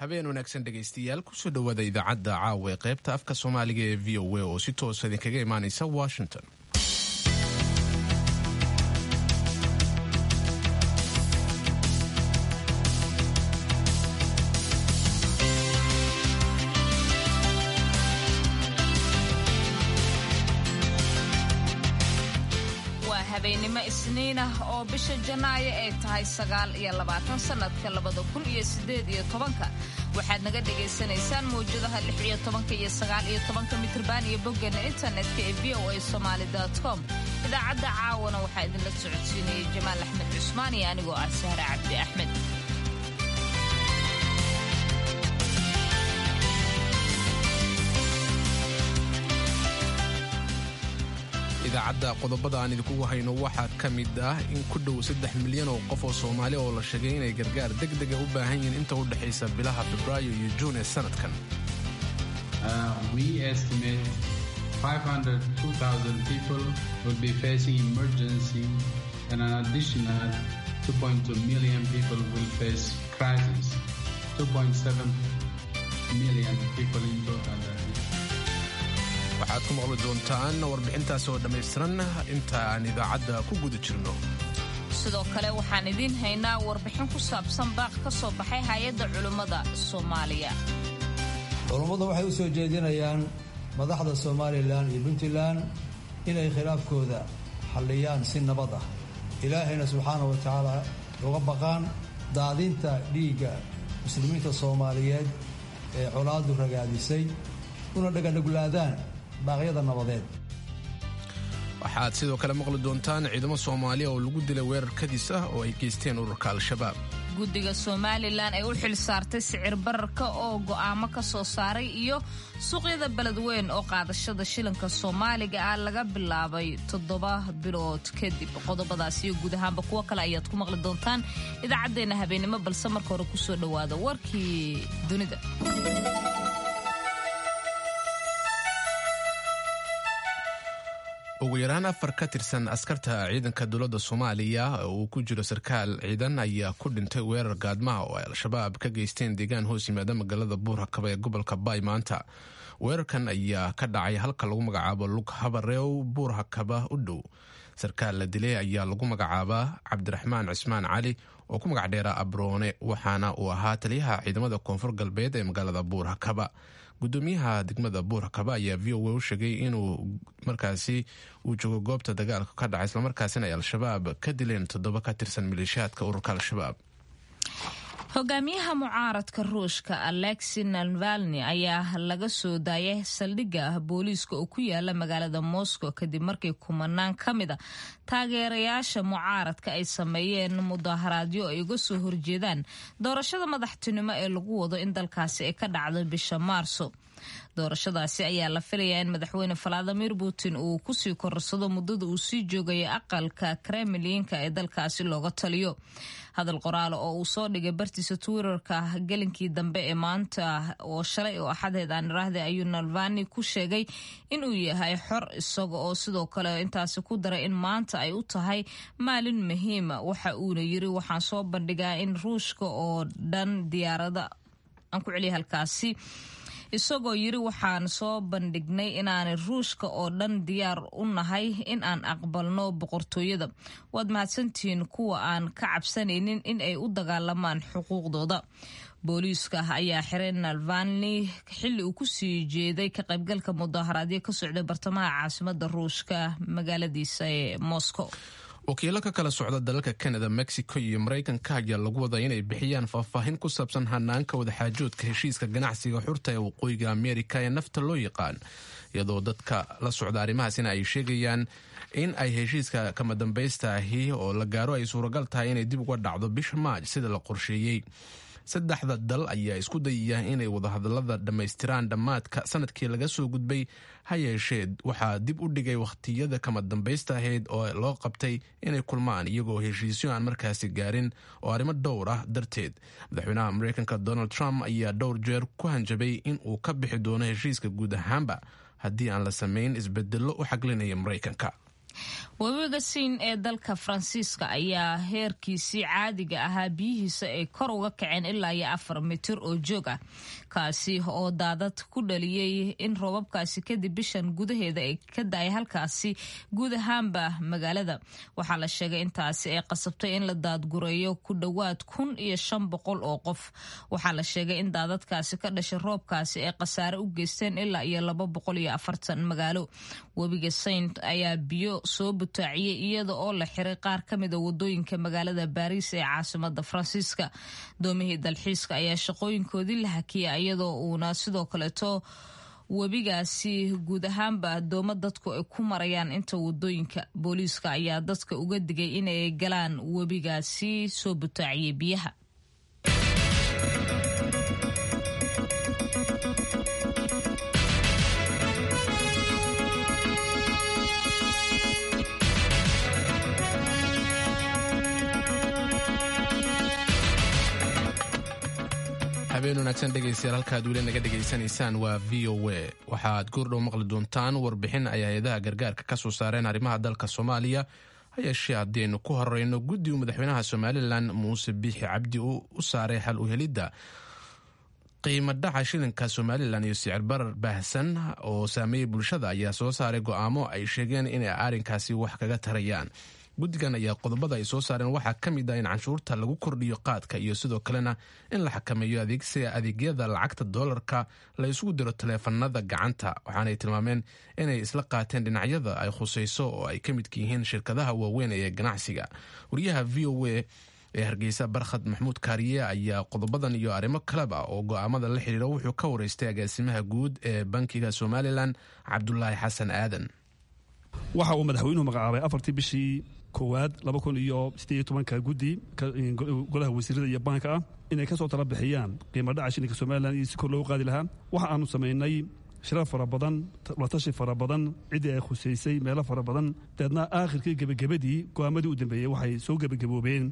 habeen wanaagsan dhegaystayaal kusoo dhowaada idaacadda caawa ee qaybta afka soomaaliga ee v o a oo si toosa idinkaga imaanaysa washington. habeenimo isniin ah oo bisha Janaayo ay tahay 9 sanadka 2018 waxaad naga dhageysanaysaan mowjadaha 16 iyo 19 mitirban iyo boggeena internetka ee voasomali.com. idaacadda caawana waxaa idinla socodsiinaya Jamaal Axmed Cusmaan iyo anigoo ah Sahra Cabdi Axmed. idaacadda qodobada aan idinku hayno waxaa ka mid ah in ku dhow 3 milyan oo qof oo Soomaali oo la sheegay inay gargaar degdeg ah u baahan yihiin inta u dhaxaysa bilaha Febraayo iyo Juun ee sanadkan. We estimate 502,000 people will be facing emergency and an additional 2.2 million people will face crisis. 2.7 million people in total. waxaad ku maqli doontaan warbixintaas oo dhammaystiran inta aan idaacadda ku guda jirno. sidoo kale waxaan idiin haynaa warbixin ku saabsan baaq ka soo baxay hay'adda culimmada Soomaaliya. Culimmadu waxay u soo jeedinayaan madaxda Somaliland iyo Puntland inay khilaafkooda xalliyaan si nabad ah. Ilaahayna subxaanahu wa ta'aala uga baqaan daadinta dhiigga muslimiinta Soomaaliyeed ee colaadu ragaadisay una dhagadhaglaadaan baaqyada nabadeed. waxaad sidoo kale maqli doontaan ciidamo Soomaaliya oo lagu dilay weerar kadis ah oo ay geysteen ururka Al-Shabaab. guddiga Somaliland ay u xil saartay sicir bararka oo go'aamo ka soo saaray iyo suuqyada beledweyn oo qaadashada shilinka Soomaaliga ah laga bilaabay 7 bilood kadib. qodobadaas iyo guud ahaanba kuwa kale ayaad ku maqli doontaan idaacadeena habeenimo, balse marka hore ku soo dhawaada warkii dunida. ugu yaraan 4 ka tirsan askarta ciidanka dowladda Soomaaliya oo uu ku jiro sarkaal ciidan ayaa ku dhintay weerar gaadmaha oo ay Al-Shabaab ka geysteen deegaan hoos yimaada magaalada Buur-Hakaba ee gobolka Bay maanta. weerarkan ayaa ka dhacay halka lagu magacaabo Lug Habareew Buur-Hakaba u dhow. sarkaal la dilay ayaa lagu magacaabaa Cabdiraxmaan Cismaan Cali oo ku magac dheera Abroone, waxaana uu ahaa taliyaha ciidamada koonfur galbeed ee magaalada Buur-Hakaba. gudoomiyaha degmada Buur-Hakaba ayaa VOA u sheegay inuu markaasi uu joogo goobta dagaalka ka dhacay isla markaasina ay Al-Shabaab ka dileen 7 ka tirsan maleeshiyaadka ururka Al-Shabaab. hogaamiyaha mucaaradka Ruushka Alexei Navalny ayaa laga soo daayay saldhigga booliiska oo ku yaala magaalada Moscow kadib markii kumanaan kamida taageerayaasha mucaaradka ay sameeyeen mudaharaadyo ay uga soo horjeedaan doorashada madaxtinimo ee lagu wado in dalkaasi ay ka dhacdo bisha Maarso. doorashadaasi ayaa la filayaa in madaxweyne Vladimir Putin uu ku sii korsado muddada uu sii joogay aqalka Kremlinka ee dalkaasi looga taliyo. hadal qoraal oo uu soo dhigay bartiisa Twitterka gelinkii dambe ee maanta oo shalay oo Axadeed aan raahday ayuu Navalny ku sheegay inuu yahay xor, isaga oo sidoo kale intaasi ku daray in maanta ay u tahay maalin muhiim ah. waxa uuna yiri waxaan soo bandhigaa in Ruushka oo dhan diyaarada aan ku celiyo halkaasi isagoo yiri waxaan soo bandhignay inaanay Ruushka oo dhan diyaar u nahay in aan aqbalno boqortooyada. waad mahadsantihiin kuwa aan ka cabsanaynin in ay u dagaalamaan xuquuqdooda. booliiska ayaa xiray Navalny xilli uu ku sii jeeday ka qaybgalka mudaharaadyo ka socday bartamaha caasimadda Ruushka magaaladiisa ee Moscow. wakiilo ka kala socda dalalka Canada, Mexico iyo Mareykanka ayaa lagu wadaa inay bixiyaan faahfaahin ku saabsan hanaanka wadaxaajoodka heshiiska ganacsiga xurta ee waqooyiga Ameerika ee nafta loo yaqaan, iyadoo dadka la socda arrimahaasina ay sheegayaan in ay heshiiska kama dambaysta ahi oo la gaaro ay suuragal tahay inay dib uga dhacdo bisha Maaj sida la qorsheeyey. 3 dal ayaa isku dayaya inay wadahadalada dhammaystiraan dhammaadka sanadkii laga soo gudbay, ha yeeshee waxaa dib u dhigay wakhtiyada kama dambaysta ahayd oo loo qabtay inay kulmaan iyagoo heshiisyo aan markaasi gaarin oo arrimo dhowr ah darteed. madaxweynaha Mareykanka Donald Trump ayaa dhowr jeer ku hanjabay in uu ka bixi doono heshiiska guud ahaanba haddii aan la samayn isbedello u xaglinaya Mareykanka. webiga Siin ee dalka Faransiiska ayaa heerkiisii caadiga ahaa biyihiisa ay kor uga kaceen ilaa 4 mitir oo joog ah kaasi oo daadad ku dhaliyay in roobabkaasi kadib bishan gudaheeda ay ka daay halkaasi guud ahaanba magaalada waxaa la sheegay intaasi ay qasabtay in la daadgureeyo ku dhawaad 1500 oo qof waxaa la sheegay in daadadkaasi ka dhashay roobkaasi ay khasaare u geysteen ilaa 240 magaalo webiga Saint ayaa biyo soo butaaciyay iyada oo la xiray qaar ka mid ah wadooyinka magaalada Paris ee caasimadda Faransiiska doomihii dalxiiska ayaa shaqooyinkoodii la hakiyay iyadoo uuna sidoo kale webigaasi guud ahaanba doomo dadku ay ku marayaan inta wadooyinka booliiska ayaa dadka uga digay inay galaan webigaasi soo butaaciyay biyaha habeen wanaagsan dhegaystayaal halkaad weli naga dhegaysanaysaan waa VOA waxaad goordhow maqli doontaan warbixin ay hay-adaha gargaarka ka soo saareen arrimaha dalka Soomaaliya hayeeshee haddaynu ku horeyno guddiga madaxweynaha Somalilan Muuse Biixi Cabdi u saaray xal u helidda qiimo dhaca shilinka Somalilan iyo sicir barar baahsan oo saameeyay bulshada ayaa soo saaray go'aamo ay sheegeen inay arrinkaasi wax kaga tarayaan guddigan ayaa qodobada ay soo saareen waxaa ka mid ah in canshuurta lagu kordhiyo qaadka iyo sidoo kalena in la xakameeyo adeegyada lacagta doolarka la isugu diro taleefanada gacanta waxaanay tilmaameen inay isla qaateen dhinacyada ay khusayso oo ay ka midka yihiin shirkadaha waaweyn ee ganacsiga wariyaha VOA ee Hargeysa Barkhad Maxmuud Kaariye ayaa qodobadan iyo arrimo kaleba oo go'aamada la xiriira wuxuu ka wareystay agaasimaha guud ee bankiga Somaliland Cabdullaahi Xasan Aadan waxa uu madaxweynuhu magacaabay 4 bishii koowaad 2018 guddi golaha wasiirada iyo banka ah inay ka soo tala bixiyaan qiimo dhaca shilinka Somaliland iyo si kor loo qaadi lahaa waxa aanu sameynay shirar fara badan la tashi fara badan cid ay khuseysay meelo fara badan dadna aakhirkii gabagabadii go'aamadii u dambeeyay waxay soo gabagaboobeen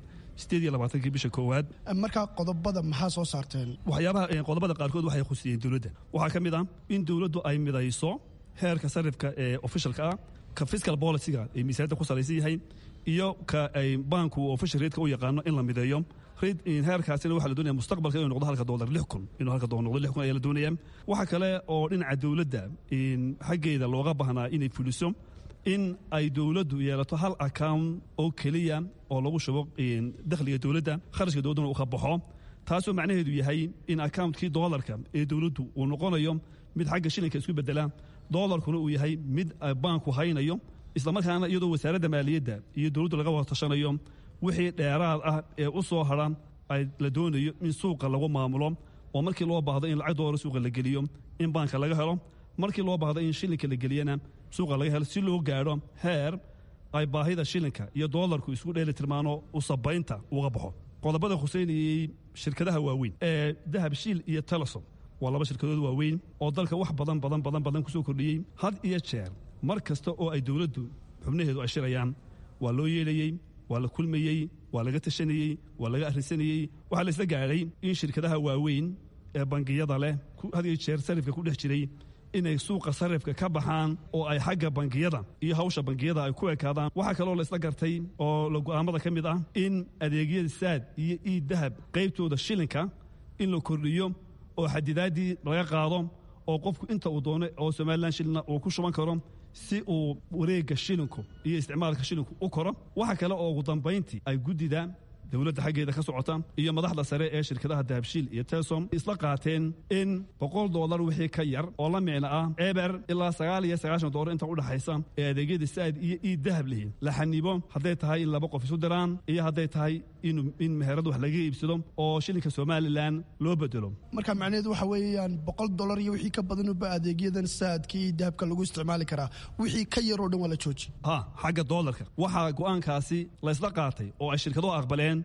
28 bisha koowaad marka qodobada maxaa soo saarteen waxyaabaha qodobada qaarkood waxay khusiyeen dawladda waxa kamid ah in dawladdu ay midayso heerka sarifka ee officialka ah ka fiscal policy-ga ay miisaaniyadda ku salaysan yahay iyo ka ay banku official rate-ka u yaqaano in la mideeyo heerkaasina waxaa la doonaya mustaqbalka inuu noqdo halka $6 inuu halka $6 noqdo 6 ayaa la doonaya waxa kale oo dhinaca dawladda xaggeeda looga baahnaa inay fuliso in ay dawladdu yeelato hal account oo keliya oo lagu shubo dakhliga dawladda kharashka dawladduna uu ka baxo taasoo macnaheedu yahay in accountkii doolarka ee dawladdu uu noqonayo mid xagga shilinka isku bedela doolarkuna uu yahay mid banku haynayo isla markaana iyadoo wasaaradda maaliyadda iyo dawladdu laga wada tashanayo wixii dheeraad ah ee u soo haran ay la doonayo in suuqa lagu maamulo oo markii loo baahdo in lacag doolar suuqa la geliyo in banka laga helo markii loo baahdo in shilinka la geliyana suuqa laga helo si loo gaadho heer ay baahida shilinka iyo doolarku isku dheelitirmaano u sabaynta uga baxo qodobada khuseynayay shirkadaha waaweyn ee dahab shiil iyo telesom waa 2 shirkadood waaweyn oo dalka wax badan ku soo kordhiyay had iyo jeer mar kasta oo ay dawladdu xubnaheedu ay shirayaan waa loo yeelayay waa la kulmayay waa laga tashanayay waa laga arrinsanayay waxa la isla gaaray in shirkadaha waaweyn ee bangiyada leh had iyo jeer sarifka ku dhex jiray inay suuqa sarifka ka baxaan oo ay xagga bangiyada iyo hawsha bangiyada ay ku ekaadaan waxa kale oo la isla gartay oo la go'aamada ka mid ah in adeegyada saad iyo dahab qaybtooda shilinka in la kordhiyo oo xadidaadii laga qaado oo qofku inta uu doono oo Somaliland shilina uu ku shuban karo si uu wareegga shilinku iyo isticmaalka shilinku u koro waxa kale oo ugu dambeyntii ay guddida dawladda xaggeeda ka socota iyo madaxda sare ee shirkadaha dahabshiil iyo telesom isla qaateen in $100 wixii ka yar oo la micno ah eber ilaa $99 inta u dhaxaysa ee adeegyada saad iyo dahab leeyihiin la xanibo hadday tahay in 2 qof isu diraan iyo hadday tahay in meherad wax laga iibsado oo shilinka Somaliland loo bedelo marka macnaheedu waxa weeyaan $100 iyo wixii ka badan u adeegyadan saadkii dahabka lagu isticmaali karaa wixii ka yar oo dhan wala jooji xagga doolarka waxa go'aankaasi la isla qaatay oo ay shirkaduhu aqbaleen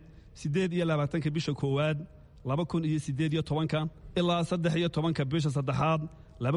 28 bisha koowaad 2018 ilaa 13 bisha saddexaad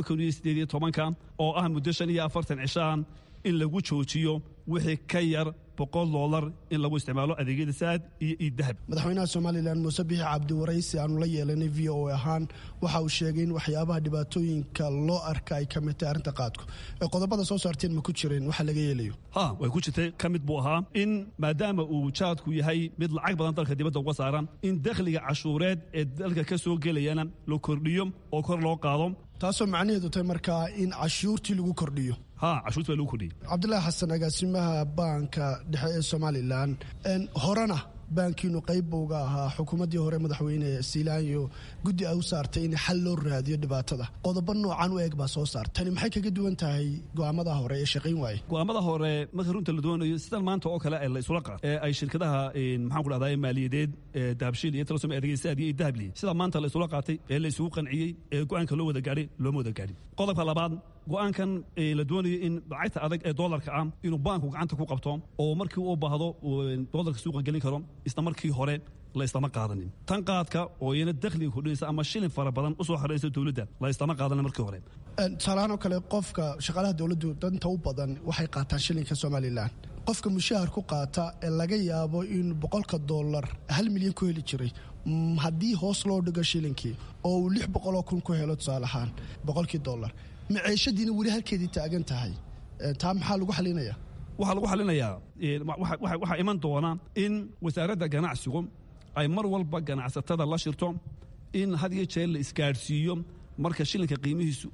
2018 oo ah muddo 45 cishaan in lagu joojiyo wixii ka yar $100 in lagu isticmaalo adeegyada saad iyo dahab. madaxweynaha Soomaaliland Muuse Biixi Cabdi waraysi aanu la yeelanay VOA ahaan waxa uu sheegay in waxyaabaha dhibaatooyinka loo arka ay kamid tahay arrinta qaadku ee qodobada soo saarteen ma ku jireen waxa laga yeelayo way ku jirtay kamid buu ahaa in maadaama uu jaadku yahay mid lacag badan dalka dibadda uga saaran in dakhliga cashuureed ee dalka ka soo gelayana loo kordhiyo oo kor loo qaado taasoo macnaheedu tahay markaa in cashuurtii lagu kordhiyo cashuurtii lagu kordhiyo. Cabdullaahi Xasan agaasimaha baanka dhexe ee Soomaaliland horena baankiinu qayb buu uga ahaa xukuumaddii hore madaxweyne Siilaanyo guddi ay u saartay in xal loo raadiyo dhibaatada qodobo noocan u eeg baa soo saartay tani maxay kaga duwan tahay go'aamada hore ee shaqayn waayay go'aamada hore marka runta la doonayo sidan maanta oo kale la isula qaad ee ay shirkadaha maxaan ku dhahdaa maaliyadeed dahabshiil iyo Telesom adeegyada iyo dahabli sida maanta la isula qaatay ee la isugu qanciyay ee go'aanka loo wada gaaray loo wada gaaray qodobka labaad go'aankan la doonayo in lacagta adag ee dollarka ah inuu baanku gacanta ku qabto oo markii uu baahdo dollarka suuqa gelin karo isla markii hore la islama qaadanin tan qaadka oo iyana dakhliga kordhinaysa ama shilin fara badan u soo xareysa dawladda la islama qaadanin markii hore talaano kale qofka shaqaalaha dawladdu danta u badan waxay qaataan shilinka Soomaaliland qofka mushahar ku qaata ee laga yaabo in $100 1 milyan ku heli jiray haddii hoos loo dhigo shilinkii oo uu 600,000 ku helo tusaale ahaan $100 maciishadiina weli halkeedii taagan tahay taa maxaa lagu xalinayaa waxaa lagu xalinayaa waxaa iman doona in wasaaradda ganacsigu ay mar walba ganacsatada la shirto in had iyo jeer la isgaadhsiiyo marka shilinka qiimihiisu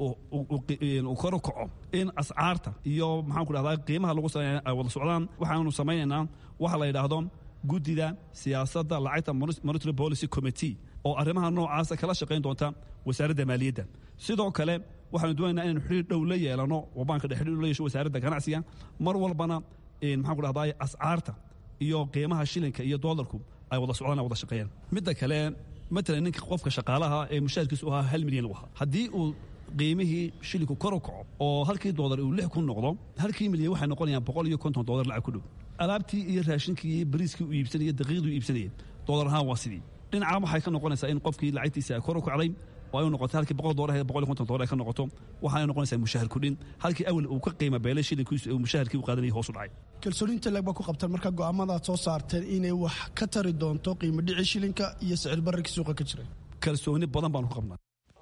uu kor u kaco in ascaarta iyo maxaan ku dhahdaa qiimaha lagu sameeyo ay wada socdaan waxaanu samaynaynaa waxa la yidhaahdo guddida siyaasadda lacagta monetary policy committee oo arrimaha noocaasa kala shaqayn doonta wasaaradda maaliyadda sidoo kale waxaanu doonaynaa inaynu xiriir dhow la yeelano oo baanka dhexe xiriir la yeesho wasaaradda ganacsiga mar walbana maxaan ku dhahdaa ascaarta iyo qiimaha shilinka iyo dollarku ay wada socdaan wada shaqeeyaan midda kale matalan ninka qofka shaqaalaha ee mushaharkiisu ahaa 1 milyan u ahaa haddii uu qiimihii shilinku kor u kaco oo halkii dollar uu 6 ku noqdo halkii milyan waxay noqonayaan $150 lacag ku dhow alaabtii iyo raashinkii iyo bariiskii uu iibsanayay daqiiqdii uu iibsanayay dollar ahaan waa sidii dhinaca waxay ka noqonaysaa in qofkii lacagtiisa ay kor u kacday oo ay noqoto halkii $100 ka noqoto waxay noqonaysaa mushahar kudhin halkii awal uu ka qiimo beelay shilinkiisu uu mushaharkii u qaadanayay hoos u dhacay kalsoonida lagba ku qabtaan marka go'aamadaad soo saarteen inay wax ka tari doonto qiimo dhici shilinka iyo sicir bararkii suuqa ka jiray kalsooni badan baan ku qabnaa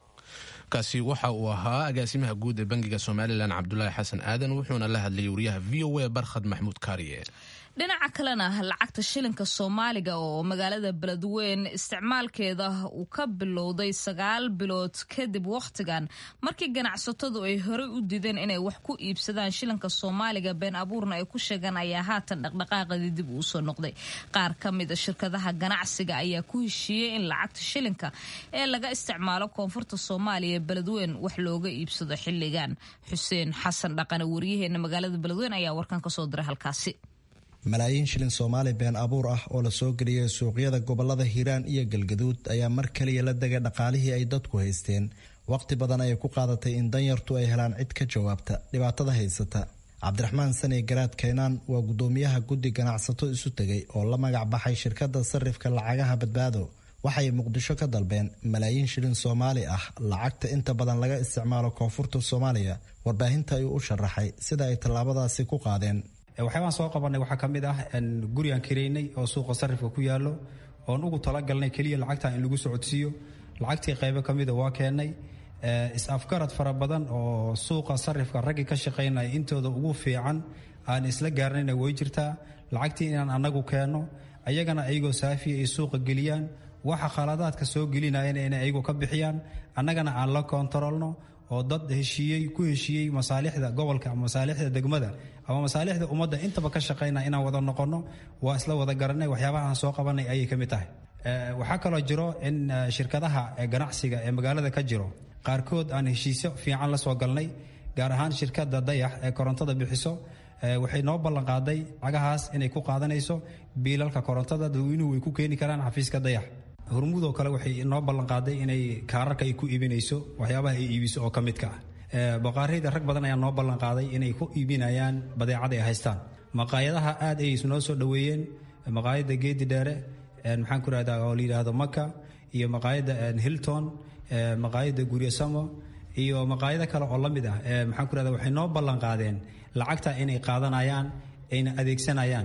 kaasi waxa uu ahaa agaasimaha guud ee bangiga Soomaaliland Cabdullaahi Xasan Aadan wuxuuna la hadlayay wariyaha VOA Barkhad Maxmuud Kaariye dhinaca kalena lacagta shilinka Soomaaliga oo magaalada Beledweyne isticmaalkeeda uu ka bilowday 9 bilood kadib waqtigan markii ganacsatadu ay hore u diideen inay wax ku iibsadaan shilinka Soomaaliga been abuurna ay ku sheegan ayaa haatan dhaqdhaqaaqadii dib u soo noqday qaar kamid ah shirkadaha ganacsiga ayaa ku heshiiyay in lacagta shilinka ee laga isticmaalo koonfurta Soomaaliya Beledweyne wax looga iibsado xilligan Xuseen Xasan Dhaqane wariyaheena magaalada Beledweyne ayaa warkan ka soo diray halkaasi malaayiin shilin Soomaali been abuur ah oo la soo geliyay suuqyada gobolada Hiiraan iyo Galgaduud ayaa mar kaliya la dagay dhaqaalihii ay dadku haysteen waqti badan ay ku qaadatay in danyartu ay helaan cid ka jawaabta dhibaatada haysata Cabdiraxmaan Sani Garaad Keenan waa gudoomiyaha guddi ganacsato isu tagay oo la magac baxay shirkadda sarifka lacagaha badbaado waxay Muqdisho ka dalbeen malaayiin shilin Soomaali ah lacagta inta badan laga isticmaalo koonfurta Soomaaliya warbaahinta ay u sharaxay sida ay tallaabadaasi ku qaadeen waxaan soo qabanay waxa kamid ah gurigan kireynay oo suuqa sarifka ku yaalo oo ugu talagalnay kaliya lacagta in lagu socodsiyo lacagtii qayb kamid ah waa keenay is-afgarad fara badan oo suuqa sarifka rag ka shaqeynay intooda ugu fiican aan isla gaarnayna way jirtaa lacagtii inaan anagu keeno ayagana ayagoo saafi ay suuqa geliyaan waxa khaladaadka soo gelinayeen in ayagu ka bixiyaan annagana aan la kontaroolno oo dad ku heshiiyey masaalixda gobolka ama masaalixda degmada ama masaalixda ummadda intaba ka shaqeynaa inaan wada noqono waa isla wada garanay waxyaabaha aan soo qabanay ayay ka mid tahay waxaa kaloo jiro in shirkadaha ganacsiga ee magaalada ka jiro qaarkood aan heshiisyo fiican la soo galnay gaar ahaan shirkadda Dayax ee korontada bixiso waxay noo ballan qaaday lacagahaas inay ku qaadanayso biilalka korontada dadweynuhu way ku keeni karaan xafiiska Dayax hormuudoo kale waxay noo ballan qaaday inay kaararka ay ku iibinayso waxyaabaha ay iibiso oo ka midka ah baqaarayda rag badan ayaa noo ballan qaaday inay ku iibinayaan badeecada ay haystaan maqaayadaha aad ay noo soo dhaweeyeen maqaayada Geedi Dheere maxaan ku raahdaa oo la yiraahdo Maka iyo maqaayada Hilton maqaayada Guryasamo iyo maqaayada kale oo la mid ah maxaan ku raahdaa waxay noo ballan qaadeen lacagta inay qaadanayaan ayna adeegsanayaan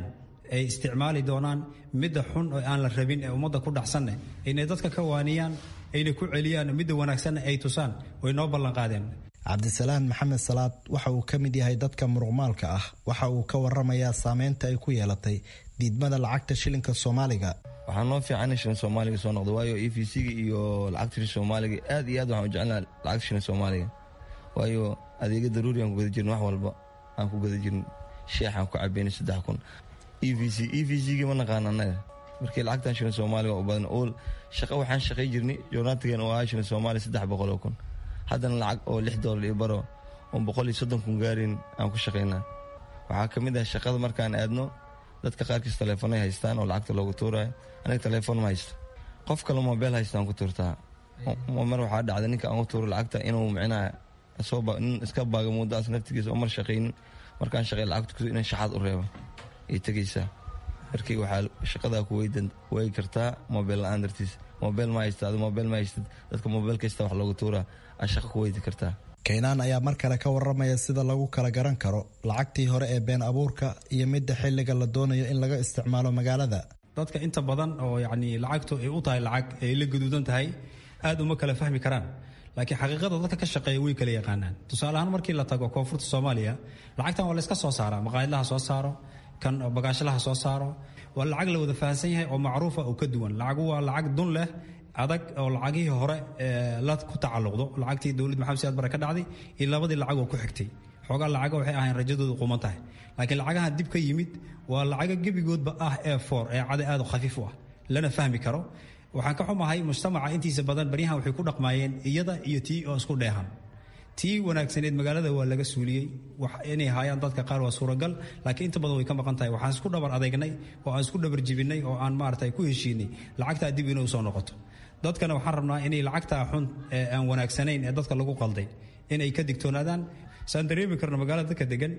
ay isticmaali doonaan midda xun oo aan la rabin ee ummadda ku dhacsanne inay dadka ka waaniyaan ayna ku celiyaan midda wanaagsanna ay tusaan way noo ballan qaadeen. cabdisalaan maxamed salaad waxa uu ka mid yahay dadka muruqmaalka ah waxa uu ka waramayaa saameynta ay ku yeelatay diidmada lacagta shilinka soomaaliga. waxaa noo fiican shilin soomaaliga soo noqdo waayo EVC-ga iyo lacagta shilin soomaaliga aad iyo aad waxaan u jecelnahay lacagta shilin soomaaliga waayo adeega daruuri aan ku gada jirin wax walba aan ku gada jirin sheexaan ku cabeynay 3,000 EVC-ga ma naqaan annaga markii lacagtan shilin soomaaliga u badan oo shaqo waxaan shaqay jirnay joornaatigan oo ah shilin soomaaliga 300,000 haddana lacag oo $6 iyo baro oo 130,000 gaarin aan ku shaqaynaa. waxaa ka mid ah shaqada markaan aadno dadka qaarkiis telefoonay haystaan oo lacagta loogu tuurayo aniga telefoon ma haysto qof kale mobile haystaan ku tuurtaa mar waxaa dhacday ninka aan u tuuro lacagta inuu micnaa nin iska baaga muddaas naftigiisa oo mar shaqaynin markaan shaqay lacagta inay shaxaad u reebo ay tegaysaa markii waxaa shaqadaa ku way kartaa mobile la-aan dartiis mobile ma haysta mobile ma haystid dadka mobile kasta wax loogu tuuraa aa shaqo ku weydi kartaa. Keenaan ayaa mar kale ka waramaya sida lagu kala garan karo lacagtii hore ee been abuurka iyo midda xilliga la doonayo in laga isticmaalo magaalada. dadka inta badan oo yacni lacagtu ay u tahay lacag ay la gaduudan tahay aad uma kala fahmi karaan laakiin xaqiiqada dadka ka shaqeeya way kala yaqaanaan. tusaale ahaan markii la tago koonfurta Soomaaliya lacagtan waa la iska soo saaraa maqaayadaha soo saaro kan bagaashalaha soo saaro waa lacag la wada fahansan yahay oo macruufa oo ka duwan lacagu waa lacag dun leh adag oo lacagihii hore la ku tacalluqdo lacagtii dawlad maxamed siyaad bare ka dhacday iyo labadii lacag oo ku xigtay xoogaa lacaga waxay ahayn rajadoodu quman tahay laakiin lacagaha dib ka yimid waa lacaga gebigoodba ah A4 ee cad aad u khafiif u ah lana fahmi karo. waxaan ka xumahay mujtamaca intiisa badan baryahan waxay ku dhaqmaayeen iyada iyo tii oo isku dheehan tii wanaagsaneed magaalada waa laga suuliyey wax inay haayaan dadka qaar waa suuragal laakiin inta badan way ka maqan tahay. waxaan isku dhabar adeegnay oo aan isku dhabar jibinay oo aan maaragtay ku heshiinay lacagtaa dib inay soo noqoto. dadkana waxaan rabnaa inay lacagtaa xun ee aan wanaagsanayn ee dadka lagu qalday inay ka digtoonaadaan. saan dareemi karno magaalada dadka degan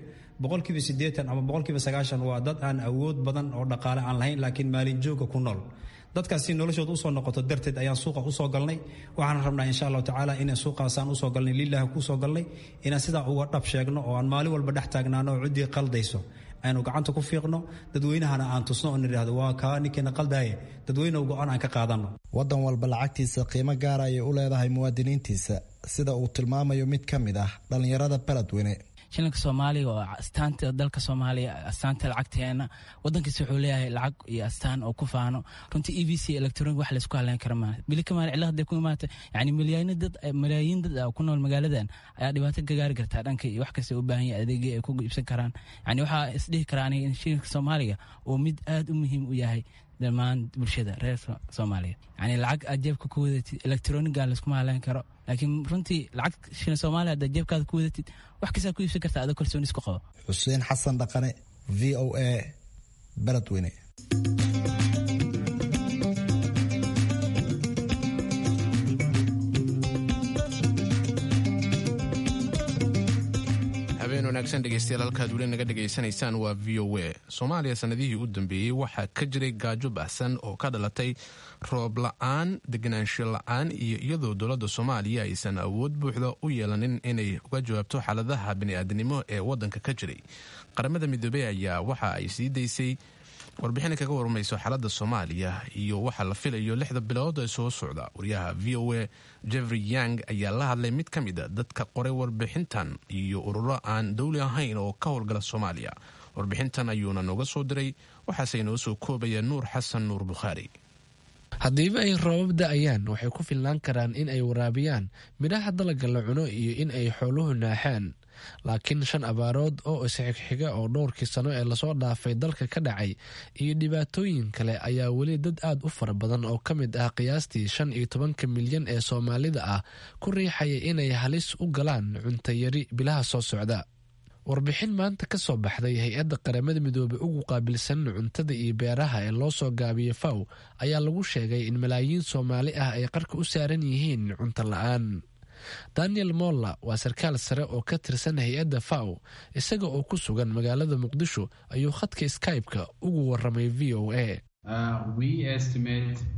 80% ama 90% waa dad aan awood badan oo dhaqaale aan lahayn laakiin maalin jooga ku nool. dadkaasi noloshooda usoo noqoto darteed ayaan suuqa usoo galnay waxaan rabnaa insha allahu tacaala inaan suuqaasaan usoo galnay lilaahi kusoo galnay inaan sidaa uga dhab sheegno oo aan maalin walba dhex taagnaano oo ciddii qaldayso aynu gacanta ku fiiqno dadweynahana aan tusno oo nidhaahdo waa kaa ninkiina qaldaaye dadweynehu go-aan aan ka qaadano. waddan walba lacagtiisa qiimo gaara ayay u leedahay muwaadiniintiisa sida uu tilmaamayo mid ka mid ah dhallinyarada beledweyne. shilinka soomaaliga oo astaanta dalka Soomaaliya astaanta lacagteena wadankiisa wuxuu leeyahay lacag iyo astaan oo ku faano runtii EVC electronic wax la isku haleyn karo ma bili kama cilada ku imaatay yani malaayiin dad ku nool magaaladan ayaa dhibaato ka gaari karta dhanka iyo wax kasta u baahan yahay adeeg ay ku iibsan karaan yani waxa isdhihi karaan in shilinka Soomaaliga oo mid aad u muhiim u yahay dhammaan bulshada reer Soomaaliya yani lacag ajeebka ku wadatid electronic la isku haleyn karo laakiin runtii lacag shilin Soomaaliya ajeebkaada ku wadatid wax kasta ku iibsan kartaa adoo kalsooni isku qabo. Xuseen Xasan Dhaqane VOA Beledweyne. habeen wanaagsan dhegeystayaal halkaad weli naga dhegaysanaysaan waa VOA. Soomaaliya sanadihii u dambeeyey waxaa ka jiray gaajo baxsan oo ka dhalatay roob la-aan deganaansho la-aan iyo iyadoo dowladda Soomaaliya aysan awood buuxda u yeelanin inay uga jawaabto xaaladaha bini'aadanimo ee waddanka ka jiray. qaramada midoobay ayaa waxa ay sii daysay warbixin kaga warmayso xaaladda Soomaaliya iyo waxa la filayo 6 bilood ee soo socda. wariyaha VOA Jeffrey Young ayaa la hadlay mid ka mid ah dadka qoray warbixintan iyo ururo aan dawli ahayn oo ka howlgala Soomaaliya. warbixintan ayuuna nooga soo diray waxaase inoo soo koobaya Nuur Xasan Nuur Bukhaari. haddiiba ay roobab da'ayaan waxay ku filnaan karaan in ay waraabiyaan midhaha dalagga la cuno iyo in ay xooluhu naaxaan laakiin 5 abaarood oo isxigxiga oo dhowrkii sano ee lasoo dhaafay dalka ka dhacay iyo dhibaatooyin kale ayaa weli dad aad u fara badan oo ka mid ah qiyaastii 15 milyan ee Soomaalida ah ku riixaya inay halis u galaan cunto yari bilaha soo socda. warbixin maanta ka soo baxday hay-adda qaramada midoobay ugu qaabilsan cuntada iyo beeraha ee loo soo gaabiyey FAO ayaa lagu sheegay in malaayiin Soomaali ah ay qarka u saaran yihiin cunto la-aan. Daniel Molla waa sarkaal sare oo ka tirsan hay-adda FAO isaga oo ku sugan magaalada Muqdisho ayuu khadka Skype-ka ugu waramay VOA. We estimate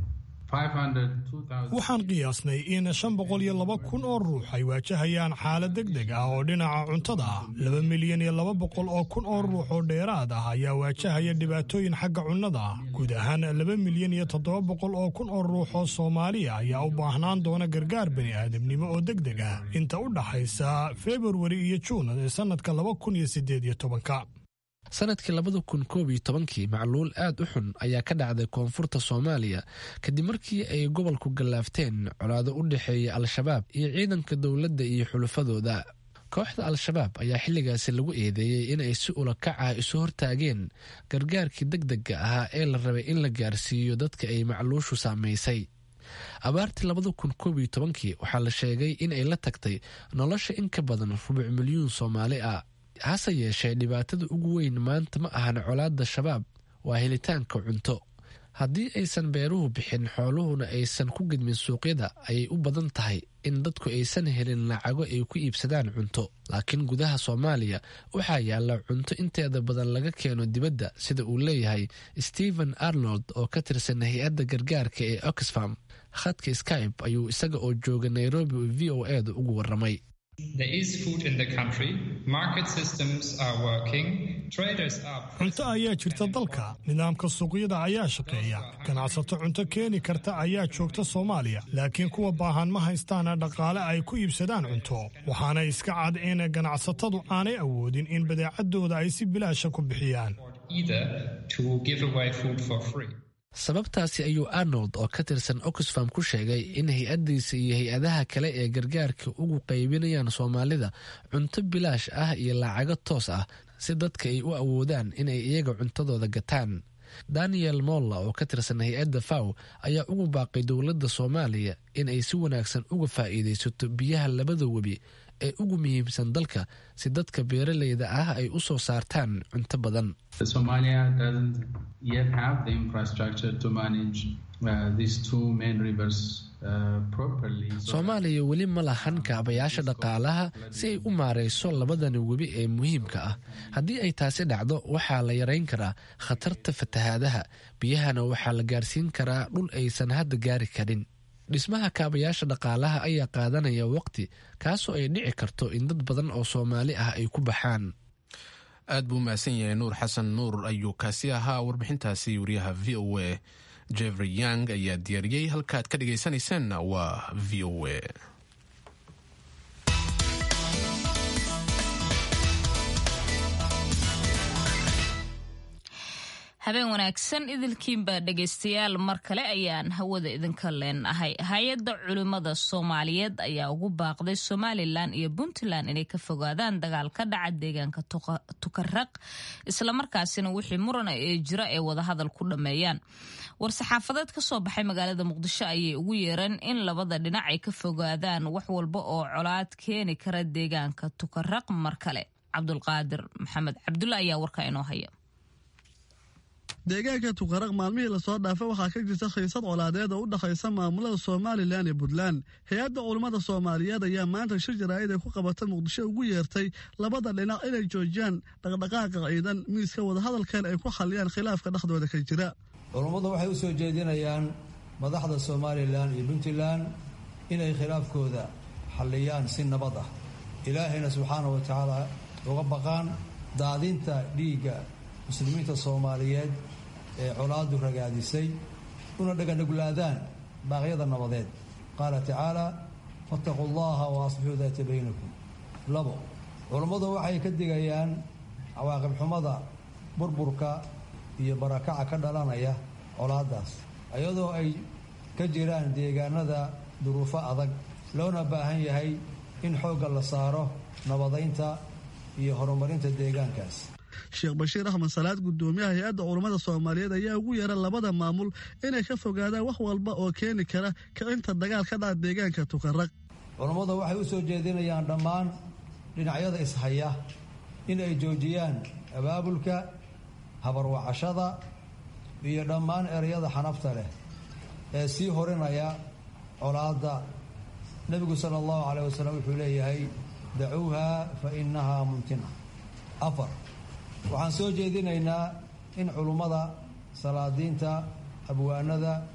waxaan qiyaasnay in 502,000 oo ruux ay waajahayaan xaalad degdeg ah oo dhinaca cuntada ah. 2,200,000 oo ruux oo dheeraad ah ayaa waajahaya dhibaatooyin xagga cunnada ah. guud ahaan 2,700,000 oo ruux oo Soomaaliya ayaa u baahnaan doona gargaar bani'aadamnimo oo degdeg ah inta u dhaxaysa February iyo June ee sanadka 2018. sanadkii 2011 macluul aad u xun ayaa ka dhacday koonfurta Soomaaliya kadib markii ay gobolku gallaafteen colaado u dhexeeya Al-Shabaab iyo ciidanka dowladda iyo xulafadooda. kooxda Al-Shabaab ayaa xilligaasi lagu eedeeyay in ay si ula kac ah isu hortaageen gargaarkii degdegga ahaa ee la rabay in la gaarsiiyo dadka ay macluushu saameysay. abaartii 2011 waxaa la sheegay in ay la tagtay nolosha in ka badan 4,000,000 Soomaali ah. hase yeeshee dhibaatada ugu weyn maanta ma ahan colaadda shabaab, waa helitaanka cunto. haddii aysan beeruhu bixin xooluhuna aysan ku gidmin suuqyada ayay u badan tahay in dadku aysan helin lacago ay ku iibsadaan cunto. laakiin gudaha Soomaaliya waxaa yaalla cunto inteeda badan laga keeno dibadda, sida uu leeyahay Stephen Arnold oo ka tirsan hay-adda gargaarka ee Oxfam. khadka Skype ayuu isaga oo jooga Nairobi VOA-da ugu warramay. cunto ayaa jirta dalka, nidaamka suuqyada ayaa shaqeeya, ganacsato cunto keeni karta ayaa joogta Soomaaliya, laakiin kuwa baahan ma haystaan dhaqaale ay ku iibsadaan cunto. waxaana iska cad in ganacsatadu aanay awoodin in badeecadooda ay si bilaasha ku bixiyaan. sababtaasi ayuu Arnold oo ka tirsan Oxfam ku sheegay in hay-addiisa iyo hay-adaha kale ee gargaarka ugu qaybinayaan Soomaalida cunto bilaash ah iyo lacago toos ah si dadka ay u awoodaan inay iyaga cuntadooda gataan. Daniel Molla oo ka tirsan hay-adda FAO ayaa ugu baaqay dowladda Soomaaliya in ay si wanaagsan uga faa'iidaysato biyaha labada webi ee ugu muhiimsan dalka si dadka beeraleyda ah ay u soo saartaan cunto badan. Somalia doesn't yet have the infrastructure to manage these two main rivers properly. Soomaaliya weli ma lahan kaabayaasha dhaqaalaha si ay u maareyso labadani webi ee muhiimka ah. haddii ay taasi dhacdo waxaa la yareyn karaa khatarta fatahaadaha, biyahana waxaa la gaarsiin karaa dhul aysan hadda gaari karin. dhismaha kaabayaasha dhaqaalaha ayaa qaadanaya waqti, kaasoo ay dhici karto in dad badan oo Soomaali ah ay ku baxaan. aad buu mahadsan yahay Nuur Xasan Nuur ayuu kaasi ahaa. warbixintaasi wariyaha VOA Jeffrey Young ayaa diyaariyey. halkaad ka dhagaysanaysaan waa VOA. habeen wanaagsan idilkiinbaa dhegaystayaal, mar kale ayaan hawada idinka leenahay. hay-adda culimmada Soomaaliyeed ayaa ugu baaqday Somalilan iyo Puntland inay ka fogaadaan dagaal ka dhaca deegaanka Tukaraq, islamarkaasina wixii muran ee jira ee wadahadal ku dhammeeyaan. war-saxaafadeed ka soo baxay magaalada Muqdisho ayay ugu yeereen in labada dhinac ay ka fogaadaan wax walba oo colaad keeni kara deegaanka Tukaraq. mar kale Cabdulqaadir Maxamed Cabdulla ayaa warka inoo haya. deegaanka Tukaraq maalmihii la soo dhaafay waxaa ka jirta xiisad colaadeed oo u dhaxaysa maamulada Somaliland iyo Puntland. hay-adda culimmada Soomaaliyeed ayaa maanta shir jaraa'id ay ku qabatay Muqdisho ugu yeertay labada dhinac inay joojiyaan dhaqdhaqaaqa ciidan miiska wadahadalkan ay ku xaliyaan khilaafka dhexdooda ka jira. culummadu waxay u soo jeedinayaan madaxda Somaliland iyo Puntland inay khilaafkooda xaliyaan si nabad ah, ilaahayna subxaanahu wa tacaala uga baqaan daadinta dhiigga muslimiinta Soomaaliyeed ee colaadu ragaadisay, una dhaganuglaadaan baaqyada nabadeed. qaala tacaala fattaquu llaha wa aslixuu daata baynakum. 2 culummadu waxay ka digayaan cawaaqib xumada burburka iyo barakaca ka dhalanaya colaadaas, iyadoo ay ka jiraan deegaanada duruufo adag, loona baahan yahay in xoogga la saaro nabadaynta iyo horumarinta deegaankaas. Sheekh Bashiir Axmed Salaad, gudoomiyaha hay-adda culimmada Soomaaliyeed, ayaa ugu yeeray labada maamul inay ka fogaadaan wax walba oo keeni kara kicinta dagaal ka dhaca deegaanka Tukaraq. culummadu waxay u soo jeedinayaan dhammaan dhinacyada ishaya in ay joojiyaan abaabulka, habarwacashada iyo dhammaan ereyada xanafta leh ee sii horinaya colaadda. nebigu sala allahu calayh wasalam wuxuu leeyahay dacuuha fa innahaa muntina. 4 waxaan soo jeedinaynaa in culummada, salaadiinta, abwaanada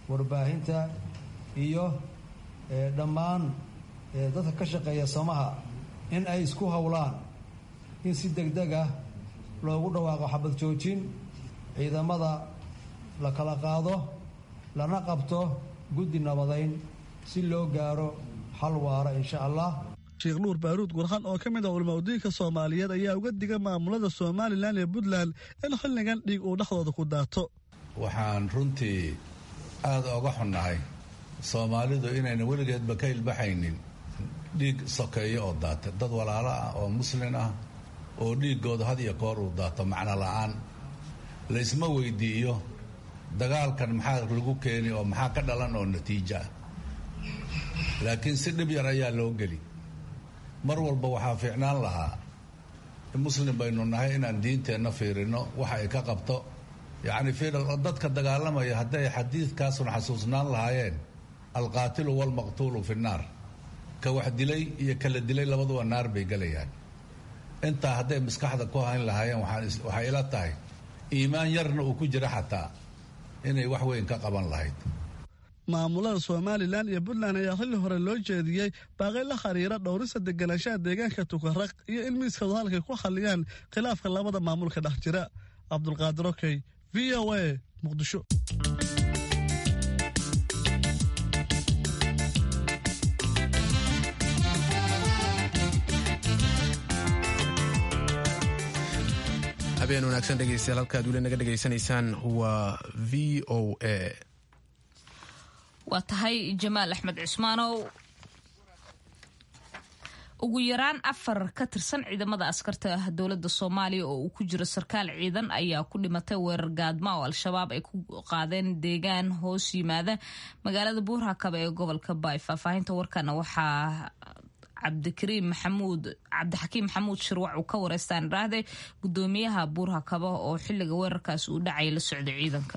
warbaahinta iyo dhammaan dadka ka shaqeeya samaha in ay isku howlaan in si degdeg ah loogu dhawaaqo xabad joojin, ciidamada la kala qaado, lana qabto guddi nabadayn si loo gaaro xal waara insha allah. sheekh nuur baaruud gurxan oo ka mid ah culimaudiinka soomaaliyeed ayaa uga diga maamulada somalilan iyo puntland in xilligan dhiig uu dhexdooda ku daato. waxaan runtii aad oga xunnahay soomaalidu inayna weligeedba ka ilbaxaynin dhiig sokeeyo oo daata, dad walaalo ah oo muslin ah oo dhiiggooda had iyo koor uu daato macno la'aan. laysma weydiiyo dagaalkan maxaa lagu keeni oo maxaa ka dhalan oo natiijo ah, laakiin si dhib yar ayaa loo geli. mar walba waxaa fiicnaan lahaa muslim baynu nahay inaan diinteenna fiirino waxa ay ka qabto. yacni dadka dagaalamaya hadday xadiidkaasuna xasuusnaan lahaayeen alqaatilu waalmaqtuulu fi nnaar, ka wax dilay iyo kala dilay labaduba naar bay gelayaan. intaa hadday maskaxda ku hayn lahaayeen waxay ila tahay iimaan yarna uu ku jira xataa inay wax weyn ka qaban lahayd. maamulada somalilan iyo puntland ayaa xilli hore loo jeediyey baaqi la xiriira dhowrista deganaanshaha deegaanka tukaraq iyo in miiskooda halkay ku xalliyaan khilaafka labada maamulka dhex jira. cabdulqaadir okey, v o a, muqdisho. habeen wanaagsan dhegeystayaal, halkaad weli naga dhegaysanaysaan waa v o a. waa tahay jamaal axmed cusmaanow. ugu yaraan 4 ka tirsan ciidamada askarta dowladda soomaaliya oo uu ku jiro sarkaal ciidan ayaa ku dhimatay weerar gaadma oo al-shabaab ay ku qaadeen deegaan hoos yimaada magaalada buurhakaba ee gobolka baay. faahfaahinta warkana waxaa cabdixakiim maxamuud shirwac uu ka wareystaan raahday gudoomiyaha buurhakaba oo xilliga weerarkaas uu dhacay la socday ciidanka.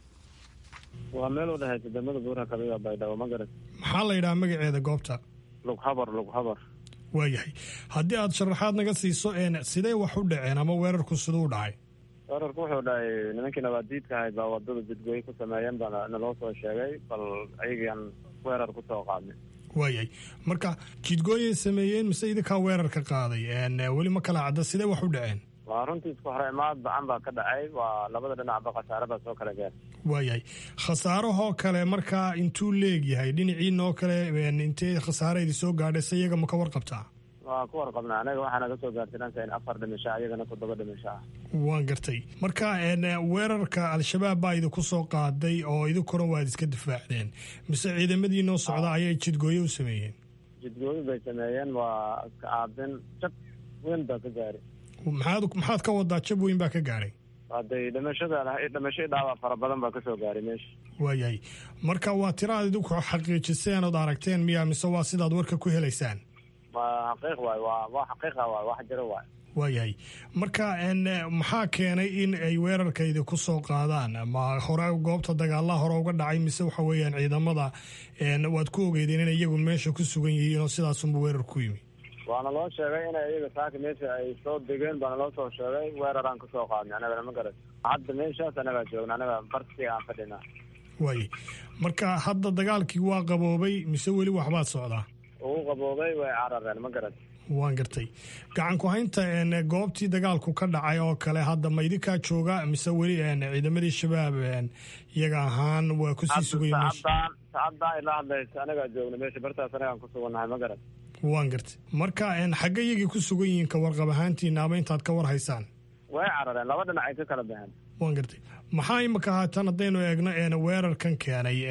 waa meel u dhahay ciidamada buurhakaba iyo baydhabo magarat. maxaa la yidhaha magaceeda goobta? lughabar. waayahay, haddii aad sharaxaad naga siiso sidee wax u dhaceen ama weerarku siduu u dhacay? weerarku wuxuu dhahay nimankii nabaaddiidka ahayd baa wadada jidgooye ku sameeyeen baana naloo soo sheegay, bal ayagaan weerar ku soo qaadnay. waayahay, marka jidgooyay sameeyeen mise idinkaa weerarka qaaday? weli ma kala cadda sidee wax u dhaceen? waa runtii isku horeymaad bacan baa ka dhacay, waa labada dhinacba khasaare baa soo kala gaar. waayahay, khasaarahoo kale markaa intuu leegyahay dhinaciinoo kale intee khasaaraydi soo gaadhay se iyaga ma ka warqabtaa? waa ku warqabnaa anaga waxaa naga soo gaartay dhanka in 4 dhimasho iyagana 7 dhimasho ah. waan gartay. marka weerarka al-shabaab baa idinku soo qaaday oo idinkuna waad iska difaacdeen mise ciidamadii noo socda ayay jidgooye u sameeyeen? jidgooye bay sameeyeen, waa iska aadin jab weyn baa ka gaaray. maxaad ka wadaa jab weyn baa ka gaadhay? hadday dhimasho dhaawac fara badan baa kasoo gaaray meesha. waayahay, marka waa tiraad idinku xaqiijiseen ood aragteen miya mise waa sidaad warka ku helaysaan? waa xaqiiq waay, waa xaqiiqa waay, wax jiro waay. waayahay, marka maxaa keenay in ay weerarkaydi ku soo qaadaan? ma hore goobta dagaalaha hore uga dhacay mise waxa weeyaan ciidamada waad ku ogeydeen inay iyagu meesha ku sugan yihiin oo sidaasunba weerar ku yimi? waana loo sheegay inay iyaga saaka meesha ay soo degeen baana loo soo sheegay, weeraraan kasoo qaadnay anagana ma garat. hadda meeshaas anagaa joogna, anaga barsiga aan fadhinaa. waayay, marka hadda dagaalkii waa qaboobay mise weli waxbaad socdaa? uu qaboobay, way carareen ma garat. waan gartay. gacan ku haynta goobtii dagaalku ka dhacay oo kale hadda ma idinkaa jooga mise weli ciidamadii shabaab iyaga ahaan waa kusii sugay meesha? saacaddaa ilaa hadlaysa anagaa joogna meesha, bartaas anagaan ku sugannahay ma garat. waan gartay. marka xagga iyagii ku sugan yihiin ka warqab ahaantiina ama intaad ka war haysaan? way carareen, laba dhinac ay ka kala baxeen. waan gartay. maxaa imika haatan haddaynu eegno weerarkan keenay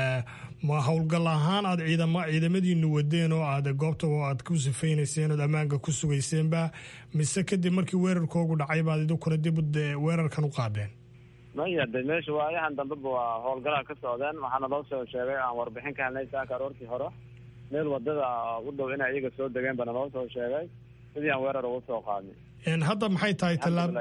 ma howlgal ahaan aad ciidamadiinu wadeen oo aad goobta oo aad ku sifaynayseen ood ammaanka ku sugayseenba mise kadib markii weerarkoogu dhacay baad idinkuna dib weerarkan u qaadeen? maya de meesha waayahan dambeba waa howlgalaha ka socdeen, waxaana loo soo sheegay aan warbixin ka helnay saaka aroortii hore meel wadada u dhow inay iyaga soo degeen baana loo soo sheegay, sidii aan weerar ugu soo qaadnay. hadda maxay tahay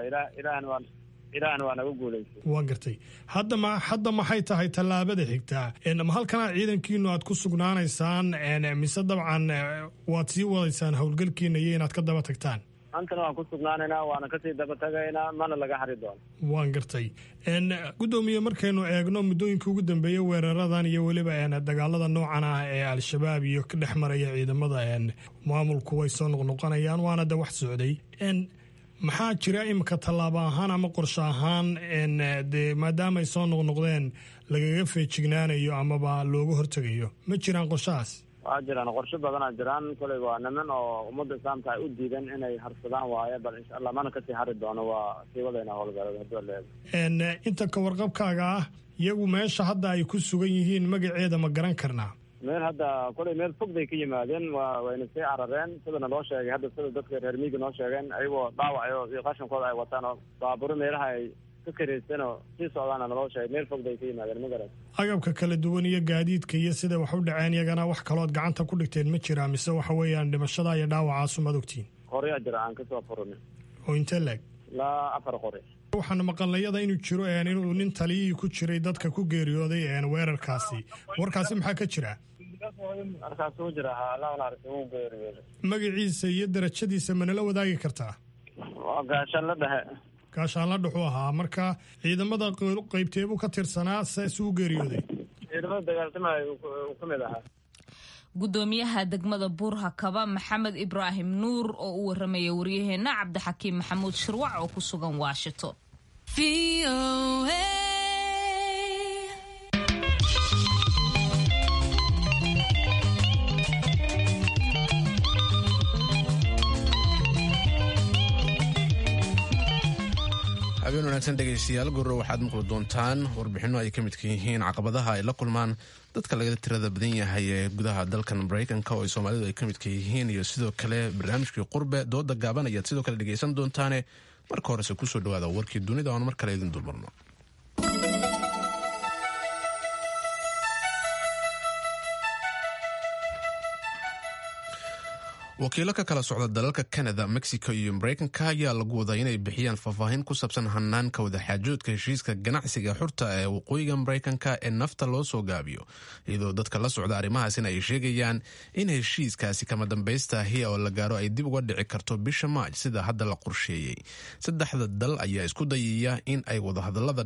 ilaahna waa naga guulaystay. waan gartay. hadda maxay tahay tallaabada xigtaa? ma halkanaa ciidankiinu aad ku sugnaanaysaan mise dabcan waad sii wadaysaan howlgalkiina iyo inaad ka daba tagtaan? antana waan ku sugnaanaynaa, waana kasii daba tagaynaa, mana laga hari doono. waan gartay. Gudoomiye, markaynu eegno muddooyinka ugu dambeeyey weeraradan iyo weliba dagaalada noocan ah ee al-shabaab iyo ka dhex maraya ciidamada maamulku way soo noqnoqonayaan, waana de wax socday. maxaa jira imika tallaabo ahaan ama qorshe ahaan dee maadaama ay soo noqnoqdeen lagaga feejignaanayo amaba looga hortegayo, ma jiraan qorshahaas? waa jiraan qorshe badanaa jiraan. koley waa niman oo ummadda islaamka ay u diidan inay harsadaan waaye, bal insha allah mana kasii hari doono, waa sii wadayna howlgalada hadduu leedahay. inta ka warqabkaaga ah, iyagu meesha hadda ay ku sugan yihiin magaceeda ma garan karnaa? meel hadda koley meel fog bay ka yimaadeen, wayna sii carareen sidana loo sheegay. hadda sida dadka reer miyiga noo sheegeen, ayagoo dhaawacayo iyo qashankooda ay wataan oo baaburo meelaha ay ka karaysanoo sii socdaana naloo sheegay. meel fog bay ka yimaadeen, ma garan. agabka kala duwan iyo gaadiidka iyo sida wax u dhaceen iyagana wax kalood gacanta ku dhigteen ma jiraa, mise waxa weeyaan dhimashada iyo dhaawacaasu maad ogtiin? qoryaa jira aan kasoo furunay. oo intee leeg? ilaa 4 qori. waxaan maqalnayada inuu jiro inuu nin taliyihii ku jiray dadka ku geeriyooday weerarkaasi. warkaasi maxaa ka jira? magaciisa iyo darajadiisa manala wadaagi kartaa? waa gaashaanla dhexe. gaashaanla dhexu ahaa. marka ciidamada qaybteebuu ka tirsanaa se isuu geeriyooday? ciidamada dagaaltamay ka mid ahaa. gudoomiyaha degmada buurhakaba maxamed ibraahim nuur oo u waramaya waryaheena cabdixakiim maxamuud shirwac oo ku sugan washington. habeen wanaagsan dhegaystayaal, gurro waxaad maqli doontaan warbixinno ay ka midka yihiin caqabadaha ay la kulmaan dadka laga tirada badan yahay ee gudaha dalkan maraykanka oo ay soomaalidu ay ka midka yihiin, iyo sidoo kale barnaamijkii qurbe dooda gaaban ayaad sidoo kale dhegaysan doontaane. marka horese kusoo dhawaada warkii dunida oon mar kale idin dulmarno. wakiilo ka kala socda dalalka Canada, Mexico iyo Mareykanka ayaa lagu wadaa inay bixiyaan faahfaahin ku saabsan hanaanka wadaxaajoodka heshiiska ganacsiga xurta ee waqooyiga Mareykanka ee nafta loo soo gaabiyo, iyadoo dadka la socda arrimahaasina ay sheegayaan in heshiiskaasi kama dambaystahi oo la gaaro ay dib uga dhici karto bisha Maaj sida hadda la qorsheeyey. saddexda dal ayaa isku dayaya in ay wadahadalada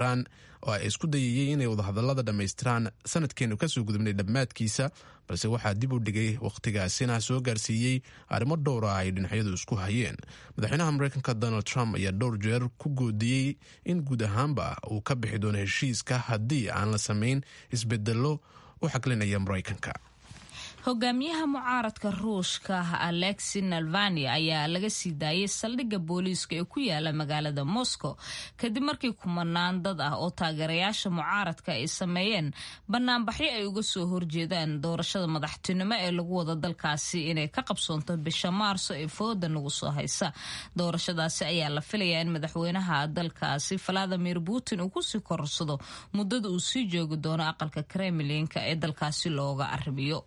dhammaystiraan sanadkeenu kasoo gudubnay dhammaadkiisa, balse waxaa dib u dhigay wakhtigaasina soo gaarsiiyey arrimo dhowra ay dhinacyadu isku hayeen. madaxweynaha Mareykanka Donald Trump ayaa dhowr jeer ku goodiyey in guud ahaanba uu ka bixi doono heshiiska haddii aan la samayn isbedelo u xaklinaya Mareykanka. hogaamiyaha mucaaradka ruushka Alexei Navalny ayaa laga sii daayay saldhigga booliiska ee ku yaala magaalada Moscow kadib markii kumanaan dad ah oo taageerayaasha mucaaradka ay sameeyeen banaanbaxyo ay uga soo horjeedaan doorashada madaxtinimo ee lagu wada dalkaasi inay ka qabsoonto bisha Maarso ee fooda nagu soo haysa. doorashadaasi ayaa la filayaa in madaxweynaha dalkaasi Vladimir Putin uu kusii korsado muddada uu sii joogi doono aqalka Kremlinka ee dalkaasi looga arrimiyo.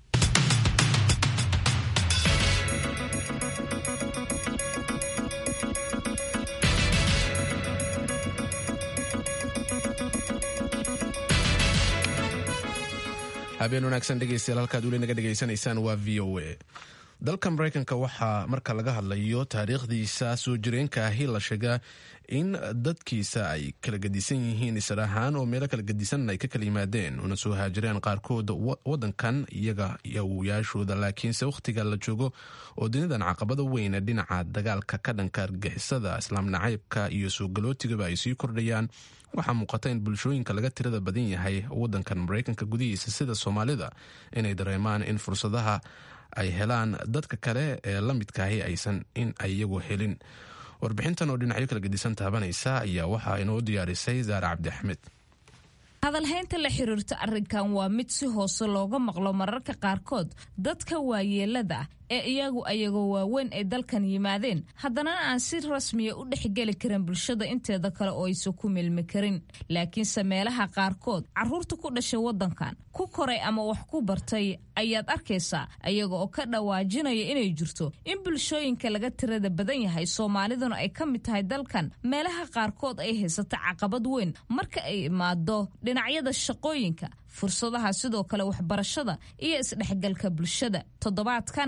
habeen wanaagsan dhegaystayaal, halkaad weli naga dhegaysanaysaan waa VOA. dalka Mareykanka waxaa marka laga hadlayo taariikhdiisa soo jireenka ahi la sheegaa in dadkiisa ay kala gedisan yihiin isar ahaan oo meelo kala gedisan ay ka kala yimaadeen una soo haajireen qaarkood wadankan iyaga awoowayaashooda, laakiinse wakhtiga la joogo oo dunidan caqabada weyn dhinaca dagaalka ka dhanka argixisada, islaam nacaybka iyo soo galootigaba ay sii kordhayaan, waxaa muuqata in bulshooyinka laga tirada badan yahay wadankan Mareykanka gudihiisa sida Soomaalida inay dareemaan in fursadaha ay helaan dadka kale ee la midkaahi aysan in ay iyagu helin. warbixintan oo dhinacyo kala gedisan taabanaysa ayaa waxaa inoo diyaarisay Zaara Cabdi Axmed. hadalhaynta la xiriirta arrinkan waa mid si hoose looga maqlo mararka qaarkood dadka waayeelada ee ayagoo waaweyn ay dalkan yimaadeen haddana aan si rasmiya u dhexgeli karin bulshada inteeda kale oo aysan ku milmi karin. laakiinse meelaha qaarkood carruurta ku dhashay wadankan ku koray ama wax ku bartay ayaad arkaysaa ayaga oo ka dhawaajinaya inay jirto in bulshooyinka laga tirada badan yahay Soomaaliduna ay ka mid tahay dalkan meelaha qaarkood ay haysata caqabad weyn marka ay imaado dhinacyada shaqooyinka, fursadaha sidoo kale waxbarashada iyo isdhexgalka bulshada. toddobaadkanna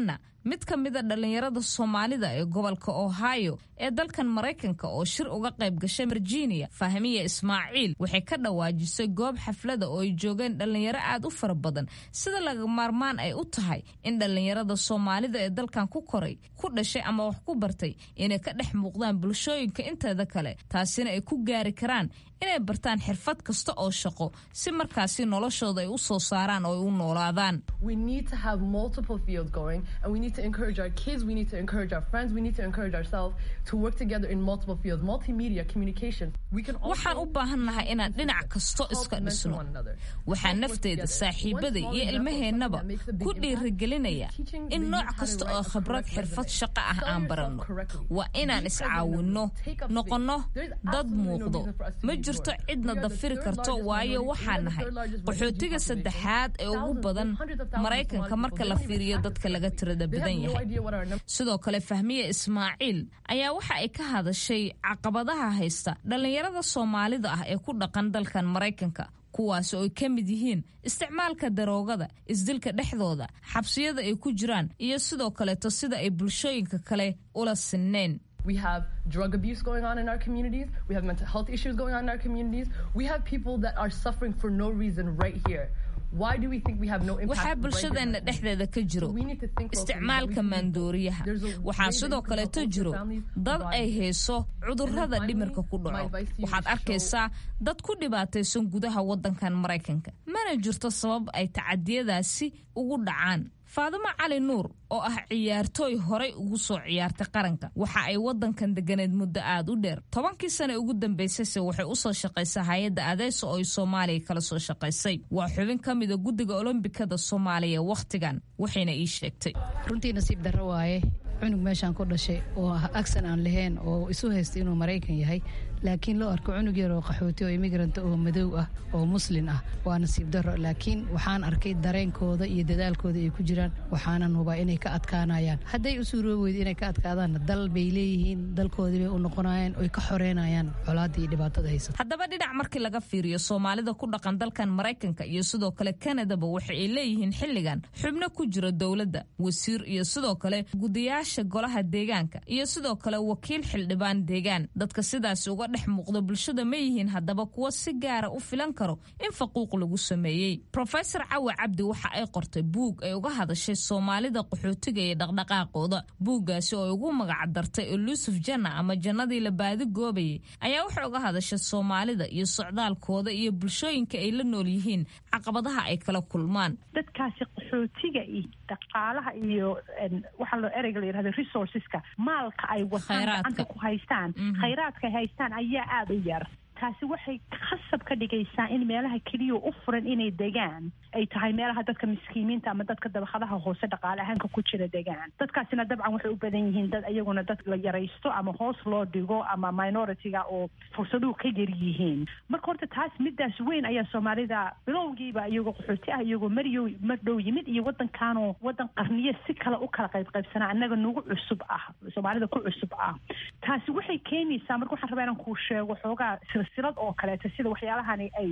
mid ka mida dhallinyarada soomaalida ee gobolka ohio ee dalkan maraykanka oo shir uga qayb gashay virginia fahmiye ismaaciil waxay ka dhawaajisay goob xaflada oo ay joogeen dhallinyaro aad u fara badan sida laga maarmaan ay u tahay in dhallinyarada soomaalida ee dalkan ku koray ku dhashay ama wax ku bartay inay ka dhex muuqdaan bulshooyinka inteeda kale taasina ay ku gaari karaan inay bartaan xirfad kasta oo shaqo si markaasi noloshooda ay u soo saaraan oo ay u noolaadaan. We need to have multiple fields going and we need to encourage our kids, we need to encourage our friends, we need to encourage ourselves to work together in multiple fields, multimedia, communication. Waxaan u baahannahay inaan dhinac kasto iska dhisno. Waxaan nafteyda saaxiibada iyo ilmaheennaba ku dhiirigelinaya in nooc kasta oo khibrad xirfad shaqo ah aan baranno. Waa inaan iscaawinno, noqonno dad muuqdo. Ma jirto cidna dafiri karto waayo waxaan nahay qaxootiga saddexaad ee ugu badan Maraykanka marka la fiiriyo dadka laga tirada badan yahay. Sidoo kale Fahmiye Ismaaciil ayaa waxa ay ka hadashay caqabadaha haysta dhalinyarada Soomaalida ah ee ku dhaqan dalkan Maraykanka kuwaas oo ka mid yihiin isticmaalka daroogada, isdilka dhexdooda, xabsiyada ay ku jiraan iyo sidoo kale sida ay bulshooyinka kale ula sineen. We have drug abuse going on in our communities. We have mental health issues going on in our communities. We have people that are suffering for no reason right here. Why do we think we have no impact? Waxaa bulshadeena dhexdeeda ka jiro isticmaalka maandooriyaha. Waxaa sidoo kaleeto jiro dad ay hayso cudurrada dhimirka ku dhaco. Waxaad arkaysaa dad ku dhibaataysan gudaha waddankan Maraykanka. Mana jirto sabab ay tacadiyadaasi ugu dhacaan. Faaduma Cali Nuur oo ah ciyaartooy horay ugu soo ciyaartay qaranka waxa ay wadankan deganeed muddo aad u dheer 10 sano ugu dambeysay waxay u soo shaqaysay hay'adda Adeeso oo Soomaaliya kala soo shaqaysay waa xubin kamid ah guddiga Olombikada Soomaaliya waqtigan waxayna ii sheegtay runtii nasiib darro waaye cunug meeshan ku dhashay oo aksan aan lahayn oo isu haystay inuu Maraykan yahay laakiin loo arko cunug yar oo qaxooti oo immigrant oo madow ah oo muslim ah waa nasiib darro laakiin waxaan arkay dareenkooda iyo dadaalkooda ay ku jiraan waxaanan hubaa inay ka adkaanayaan hadday u suuroobay inay ka adkaadaan dal bay leeyihiin dalkoodii bay u noqonayaan oo ka xoreynayaan colaadii iyo dhibaatada haysta haddaba dhinac markii laga fiiriyo Soomaalida ku dhaqan dalkan Maraykanka iyo sidoo kale Canada ba waxa ay leeyihiin xilligan xubno ku jira dawladda wasiir iyo sidoo kale gudiyaasha golaha deegaanka iyo sidoo kale wakiil xildhibaan deegaan dadka sidaas uga dhex muuqda bulshada ma yihiin haddaba kuwa si gaara u filan karo in faquuq lagu sameeyay Professor Cawa Cabdi waxa ay qortay buug ay uga hadashay Soomaalida qaxootiga ee dhaqdhaqaaqooda buugaasi oo ugu magac dartay Elusive Janna ama jannadii la baadi goobay ayaa waxa uga hadashay Soomaalida iyo socdaalkooda iyo bulshooyinka ay la nool yihiin caqabadaha ay kala kulmaan dadkaasi qaxootiga iyo dhaqaalaha iyo waxa loo ereyga yiraahdo resourceska maalka ay wataan ku haystaan khayraadka haystaan ayaa aad u yar taasi waxay khasab ka dhigaysaa in meelaha kaliya u furan inay degaan ay tahay meelaha dadka miskiimiinta ama dadka dabaqadaha hoose dhaqaale ahaanka ku jira degaan dadkaasina dabcan waxay u badan yihiin dad iyaguna dad la yaraysto ama hoos loo dhigo ama minority-ga oo fursaduhu ka yar yihiin marka horta taas midaas weyn ayaa Soomaalida bilowgiiba iyagoo qaxooti ah iyagoo madhow yimid iyo wadankaanoo wadan qarniye si kale u kala qaybsanaa annaga nagu cusub ah Soomaalida ku cusub ah taasi waxay keenaysaa marka waxaan rabaa inaan kuu sheego xoogaa silsilad oo kaleeto sida waxyaalahani ay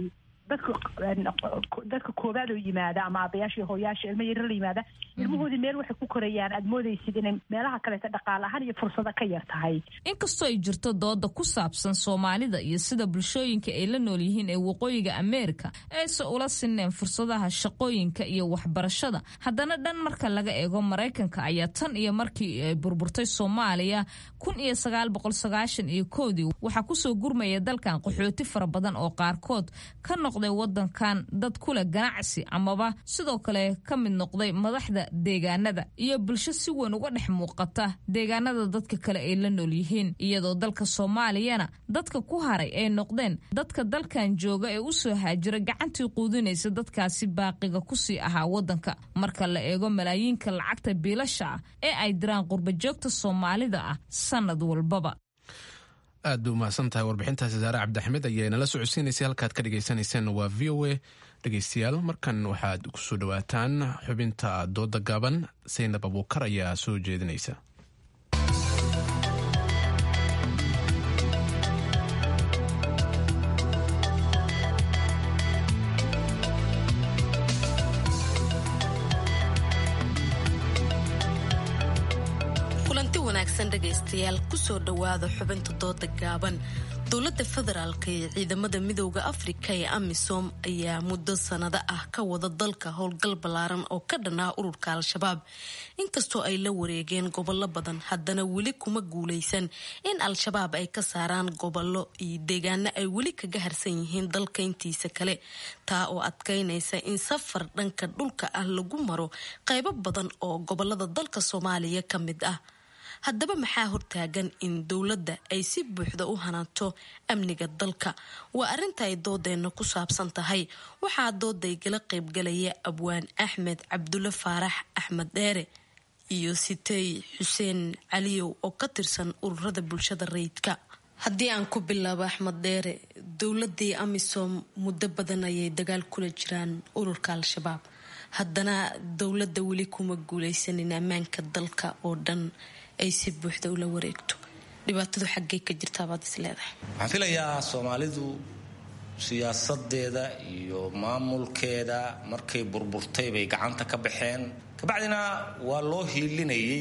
dadka koobaad oo yimaada ama abayaashii hooyaashii ilmo yar la yimaada ilmahoodii meel waxay ku korayaan aad moodaysid inay meelaha kaleeta dhaqaale ahaan iyo fursado ka yar tahay inkastoo ay jirto dooda ku saabsan Soomaalida iyo sida bulshooyinka ay la nool yihiin ee waqooyiga Ameerika ay soo ula sineen fursadaha shaqooyinka iyo waxbarashada haddana dhan marka laga eego Maraykanka ayaa tan iyo markii ay burburtay Soomaaliya 1991 waxa ku soo gurmaya dalkan qaxooti fara badan oo qaarkood ka noqday wadankan dad kula ganacsi amaba sidoo kale ka mid noqday madaxda deegaanada iyo bulsho si weyn uga dhex muuqata deegaanada dadka kale ay la nool yihiin iyadoo dalka Soomaaliyana dadka ku haray ay noqdeen dadka dalkan jooga ee u soo haajira gacantii quudinaysa dadkaasi baaqiga ku sii ahaa wadanka marka la eego malaayiinka lacagta biilasha ah ee ay diraan qurba joogta Soomaalida ah sanad walbaba aad u mahadsantahay warbixintaasi Zaare Cabdixmed ayaa nala socodsiinaysay halkaad ka dhageysanaysaan waa VOA dhageystayaal markan waxaad ku soo dhawaataan xubinta dooda gaaban Saynab Abuukar ayaa soo jeedinaysa dhagaystayaal kusoo dhowaada xubinta dooda gaaban. dowladda federaalka ee ciidamada midowda afrika ee amisom ayaa muddo sanado ah ka wada dalka howlgal ballaaran oo ka dhan ah ururka al-shabaab. inkastoo ay la wareegeen gobollo badan, haddana weli kuma guuleysan in al-shabaab ay ka saaraan gobollo iyo deegaano ay weli kaga harsan yihiin dalka intiisa kale, taa oo adkaynaysa in safar dhanka dhulka ah lagu maro qaybo badan oo gobolada dalka Soomaaliya ka mid ah. haddaba maxaa hortaagan in dowladda ay si buuxda u hanaato amniga dalka? waa arrinta ay doodeena ku saabsan tahay. waxaa doodaygala qaybgalaya abwaan Axmed Cabdulle Faarax Axmed Dheere iyo Sitey Xuseen Caliyow oo ka tirsan ururada bulshada rayidka. haddii aan ku bilaabo Axmed Dheere, dowladii amisom muddo badan ayay dagaal kula jiraan ururka al-shabaab, haddana dowladda weli kuma guuleysanin ammaanka dalka oo dhan ay si buuxda ula wareegto. dhibaatadu xaggee ka jirtaa baad is leedahay? waxaan filayaa Soomaalidu siyaasadeeda iyo maamulkeeda markay burburtay bay gacanta ka baxeen, kabacdina waa loo hiilinayay.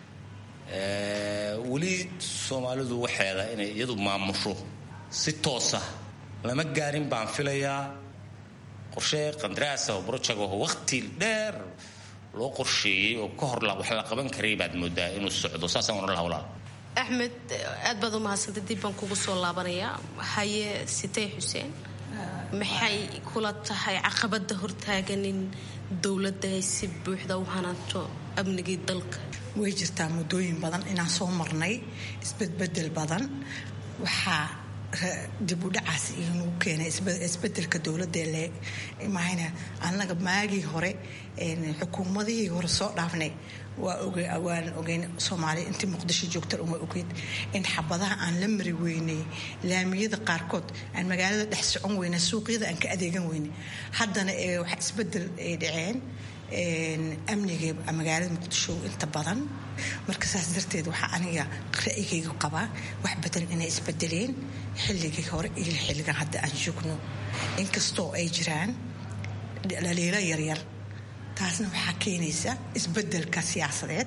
weli Soomaalidu waxeeda inay iyadu maamusho si toos ah lama gaarin baan filayaa. qorshe qandaraasa oo project oo waqti dheer loo qorsheeyay oo ka hor wax la qaban karay baad moodaa inuu socdo. saasaan oran lahaa walaal. Axmed, aad baad u mahadsantahay. dib baan kugu soo laabanayaa. haye Sitey Xuseen, maxay kula tahay caqabada hortaagan in dowladda ay si buuxda u hanaato amnigii dalka? way jirtaa muddooyin badan inaan soo marnay isbedbedel badan. waxaa dib u dhacaas inuu keenay isbedelka dowladda le imaayna annaga maagii hore xukuumadihii hore soo dhaafnay waan ogeyn Soomaali intii Muqdisho joogta uma ogeyd in xabadaha aan la mari weynay, laamiyada qaarkood aan magaalada dhex socon weynay, suuqyada aan ka adeegan weynay. haddana waxa isbedel ay dhaceen amniga magaalada Muqdisho inta badan. marka saas darteed waxa aniga ra'yigayga qabaa wax badan inay isbedeleen xilligii hore iyo xilligan hadda aan joogno, inkastoo ay jiraan dhaliilo yaryar. taasna waxaa keenaysa isbedelka siyaasadeed.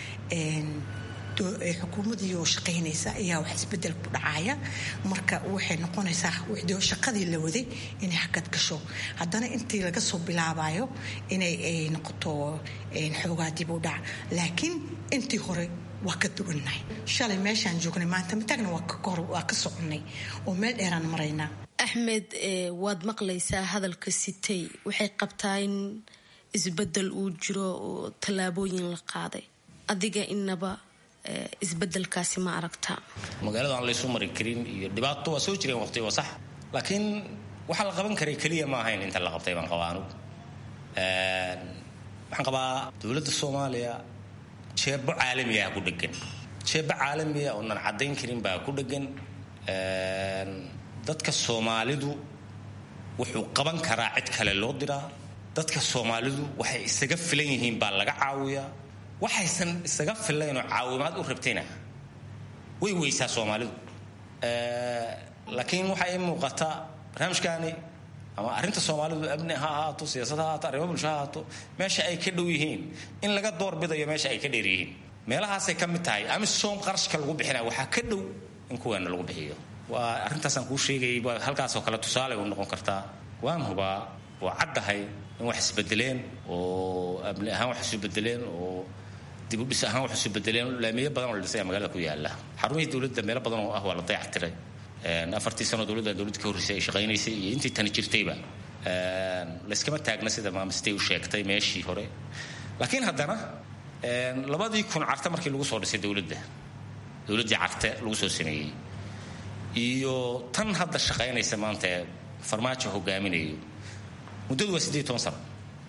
xukuumadii oo shaqaynaysa ayaa wax isbedel ku dhacaya, marka waxay noqonaysaa wixii shaqadii la waday inay xagad gasho. haddana intii laga soo bilaabayo inay noqoto xoogaa dib u dhac, laakiin intii hore waa ka duwannahay. shalay meeshaan joognay maanta mataagna waa ka soconay oo meel dheeraan maraynaa. Axmed, waad maqlaysaa hadalka Sitey. waxay qabtaa in isbedel uu jiro oo tallaabooyin la qaaday. adiga inaba isbedelkaasi ma aragtaa? magaalada aan la isu mari karin iyo dhibaato waa soo jireen waqti waa sax, laakiin waxa la qaban karay kaliya ma ahayn inta la qabtay baan qabaa anigu. waxaan qabaa dowladda Soomaaliya jeebo caalami ah ku dhagan, jeebo caalami ah oo aan cadeyn karin baa ku dhagan. dadka Soomaalidu wuxuu qaban karaa cid kale loo diraa. dadka Soomaalidu waxay isaga filan yihiin baa laga caawiyaa. waxaysan isaga filayn oo caawimaad u rabtayna way weysaa Soomaalidu. laakiin waxa ay muuqataa barnaamijkaani ama arrinta Soomaalidu abni ha ahaato, siyaasad ha ahaato, arrimo bulsho ha ahaato, meesha ay ka dhow yihiin in laga doorbidayo meesha ay ka dheer yihiin. meelahaasay ka mid tahay amisom qarashka lagu bixinaya waxaa ka dhow in kuweena lagu bixiyo. waa arrintaasaan kuu sheegayay, halkaasoo kale tusaale u noqon kartaa. waan hubaa waa caddahay in wax isbedeleen oo amni ahaan wax isu bedeleen oo dib u dhis ahaan wax isu bedeleen. laamiyo badan oo la dhisay magaalada ku yaala, xarumihii dowladda meelo badan oo ah waa la dayactiray. 4 sano dowladda ka horreysay ay shaqaynaysay iyo intii tan jirtayba la iskama taagna sida maamustay u sheegtay meeshii hore. laakiin haddana 2000 carta markii lagu soo dhisay dowladdii carte lagu soo sameeyey iyo tan hadda shaqaynaysa maanta farmaajo hogaaminayo, muddadu waa 18 sano.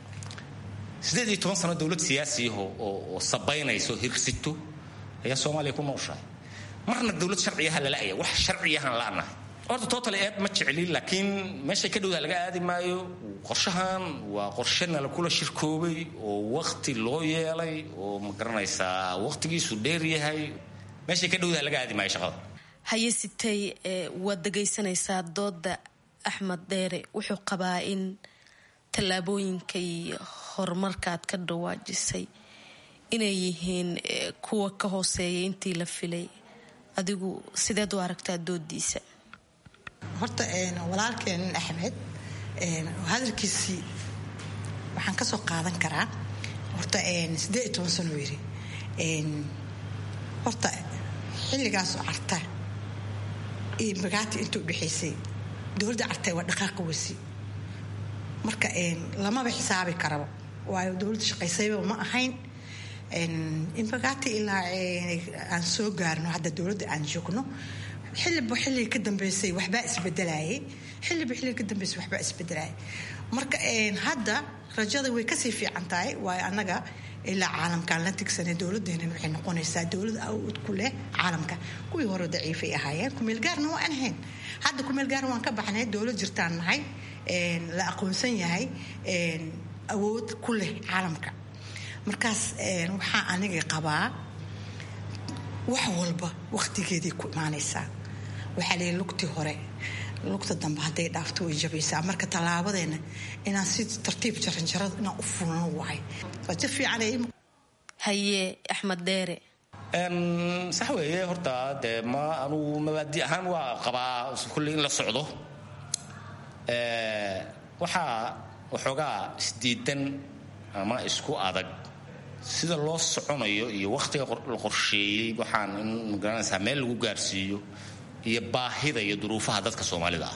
18 sano dowlad siyaasi oo sabaynayso hirsito ayaa Soomaaliya ku nooshahay. marna dowlad sharciyaha la la'aya, wax sharciyahan la'anahay. horta total aad ma jeclin, laakiin meesha ka dhowda laga aadi maayo. qorshahan waa qorshana la kula shirkoobay oo waqti loo yeelay oo ma garanaysaa waqtigiisu dheer yahay. meesha ka dhowda laga aadi maayo shaqada. haye Sitey, waad dhagaysanaysaa dooda Axmed Dheere. wuxuu qabaa in tallaabooyinka iyo horumarka aad ka dhawaajisay inay yihiin kuwa ka hooseeya intii la filay, adigu sideed u aragtaa doodiisa? horta walaalkeen Axmed hadalkiisii waxaan ka soo qaadan karaa horta 18 sano yiri horta xilligaas Carta Imbagati intuu dhaxaysay dowladda Carta waa dhaqaaq wasi marka lama ba xisaabi karo waayo dowladda shaqaysayba ma ahayn Imbagati ilaa aan soo gaarno hadda dowladda aan joogno xilli ka dambeysay waxba isbedelayay xilli ka dambeysay waxba isbedelayay marka hadda rajada way ka sii fiican tahay waayo anaga ilaa caalamkan la tigsanay dowladeena waxay noqonaysaa dowlad awood ku leh caalamka kuwii hore daciifay ahaayeen kumeel gaarna waan ahayn hadda kumeel gaar waan ka baxnay dowlad jirtaan nahay la aqoonsan yahay awood ku leh caalamka markaas waxa aniga qabaa wax walba waqtigeedii ku imaanaysaa waxa la lugtii hore lugta dambe haday dhaafto way jabaysaa marka talaabadeena inaan si tartiib jaranjarada inaan u fulno waay rajo fiican ay haye Axmed Dheere sax weeye horta de ma anu mabaadi ahaan waa qabaa kulli in la socdo waxa waxoogaa isdiidan ama isku adag sida loo soconayo iyo waqtiga la qorsheeyay waxaan in garanaysaa meel lagu gaarsiiyo iyo baahida iyo duruufaha dadka Soomaalida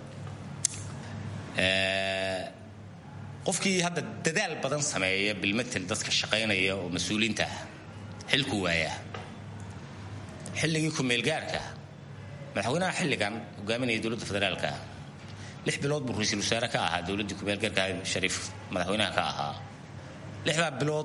qofkii hadda dadaal badan sameeya bilmatal dadka shaqeynaya oo mas'uuliinta xilku waaya xilligii ku meel gaarka madaxweynaha xilligan hogaaminaya dowladda federaalka 6 bilood buu ra'iisul wasaare ka ahaa dowladda ku meel gaarka Shariif madaxweynaha ka ahaa 6 bilood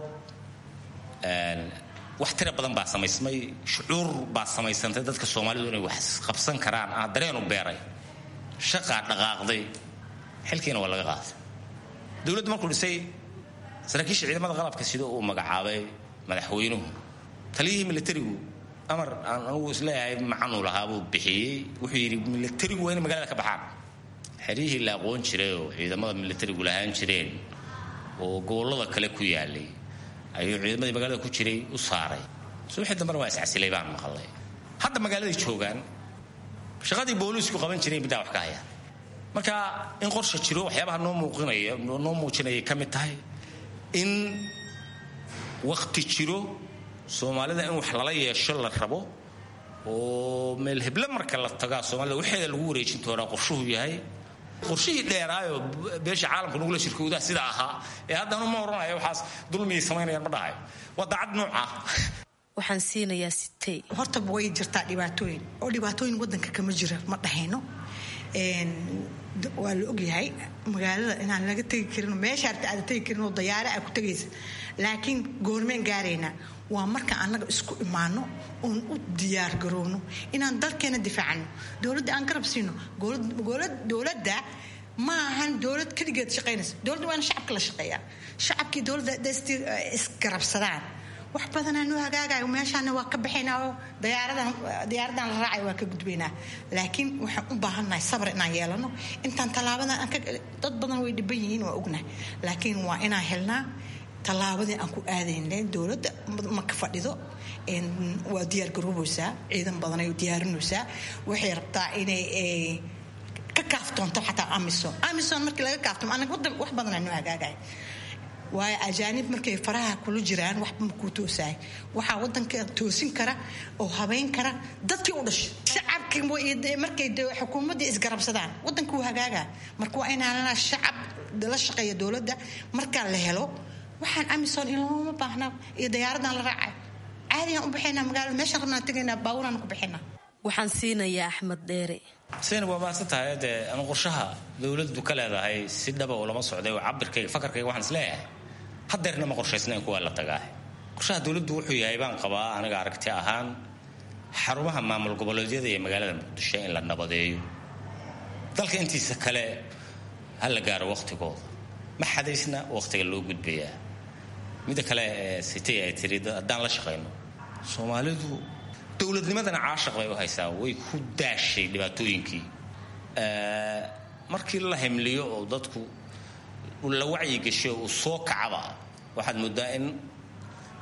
wax tira badan baa samaysmay shucuur baa samaysantay dadka Soomaalidu inay wax qabsan karaan dareen u beeray shaqa dhaqaaqday xilkiina waa laga qaaday dowladda markuu dhisay saraakiisha ciidamada qalabka sida uu magacaabay madaxweynuhu taliyihii militarigu amar aan uu isleeyahay macnu lahaa buu bixiyay wuxuu yiri militarigu waa in magaalada ka baxaan xiriirihii la aqoon jiray oo ciidamada militarigu lahaan jireen oo gobolada kale ku yaalay ayuu ciidamadii magaalada ku jiray u saaray subaxii dambe waa iscasilay baan maqalay hadda magaalada joogan shaqadii booliisku qaban jireen bidaa wax ka haya marka in qorshe jiro waxyaabaha noo muujinaya kamid tahay in waqti jiro Soomaalida in wax lala yeesho la rabo oo meel hebla marka la tagaa Soomaalida waxeeda lagu wareejin doonaa qorshuhu yahay qorshihii dheeraayo beesha caalamka nugula shirkooda sida ahaa ee haddana ma oranayo waxaas dulmi sameynayaan ma dhahay waa dacad nooca waxaan siinayaa sitay horta way jirtaa dhibaatooyin wadanka kama jira ma dhahayno waa la ogyahay magaalada inaan laga tagi karin meesha aad tagi karin oo diyaar ah ku tagaysa laakiin goormeen gaarayna waa marka anaga isku imaano oo u diyaar garowno inaan dalkeena difaacno dawladda aan garab siino dawladda ma ahan dawlad kaligeed shaqeynaysa dawladda waa shacabka la shaqeeyaa shacabkii dawladda isgarabsadaan wax badan aanu hagaagayo meeshaana waa ka bixinaa oo diyaaradan la raacay waa ka gudbaynaa laakiin waxaan u baahannahay sabr inaan yeelano intaan talaabadan dad badan way dhiban yihiin waa ognahay laakiin waa inaan helnaa tallaabadii aan ku aadaynay dawladda ma ka fadhido waa diyaar garoobaysaa ciidan badan ay diyaarinaysaa waxay rabtaa inay ka kaaftoonto xataa Amazon markii laga kaafto anaga wax badan aanu hagaagay waayo ajaanib markay faraha kula jiraan wax ma ku toosaay waxa wadanka toosin kara oo habeyn kara dadkii u dhashay shacabkii markay xukuumadda isgarabsadaan wadanka uu hagaaga marka waa inaan shacab la shaqeeyo dawladda marka la helo waxaan Amazon in loo baahna iyo diyaaradan la raacay caadi aan u bixinaa magaalada meesha rabnaa tagaynaa baawuraan ku bixinaa waxaan siinayaa Axmed Dheere seen waa maasantahay aan qorshaha dawladdu ka leedahay si dhaba oo lama socday oo cabirkayga fakarkayga waxaan isleeyahay hadeerna ma qorshaysnayn kuwa la tagaa qorshaha dawladdu wuxuu yahay baan qabaa aniga aragti ahaan xarumaha maamul goboleedyada ee magaalada Muqdisho in la nabadeeyo dalka intiisa kale hal la gaaro waqtigooda ma xadaysna waqtiga loo gudbayaa mid kale sitay ay tirida hadaan la shaqeyno Soomaalidu dawladnimadana caashaq bay u haysaa way ku daashay dhibaatooyinkii markii la himliyo oo dadku la wacyi gasho oo soo kacaba waxaad moodaa in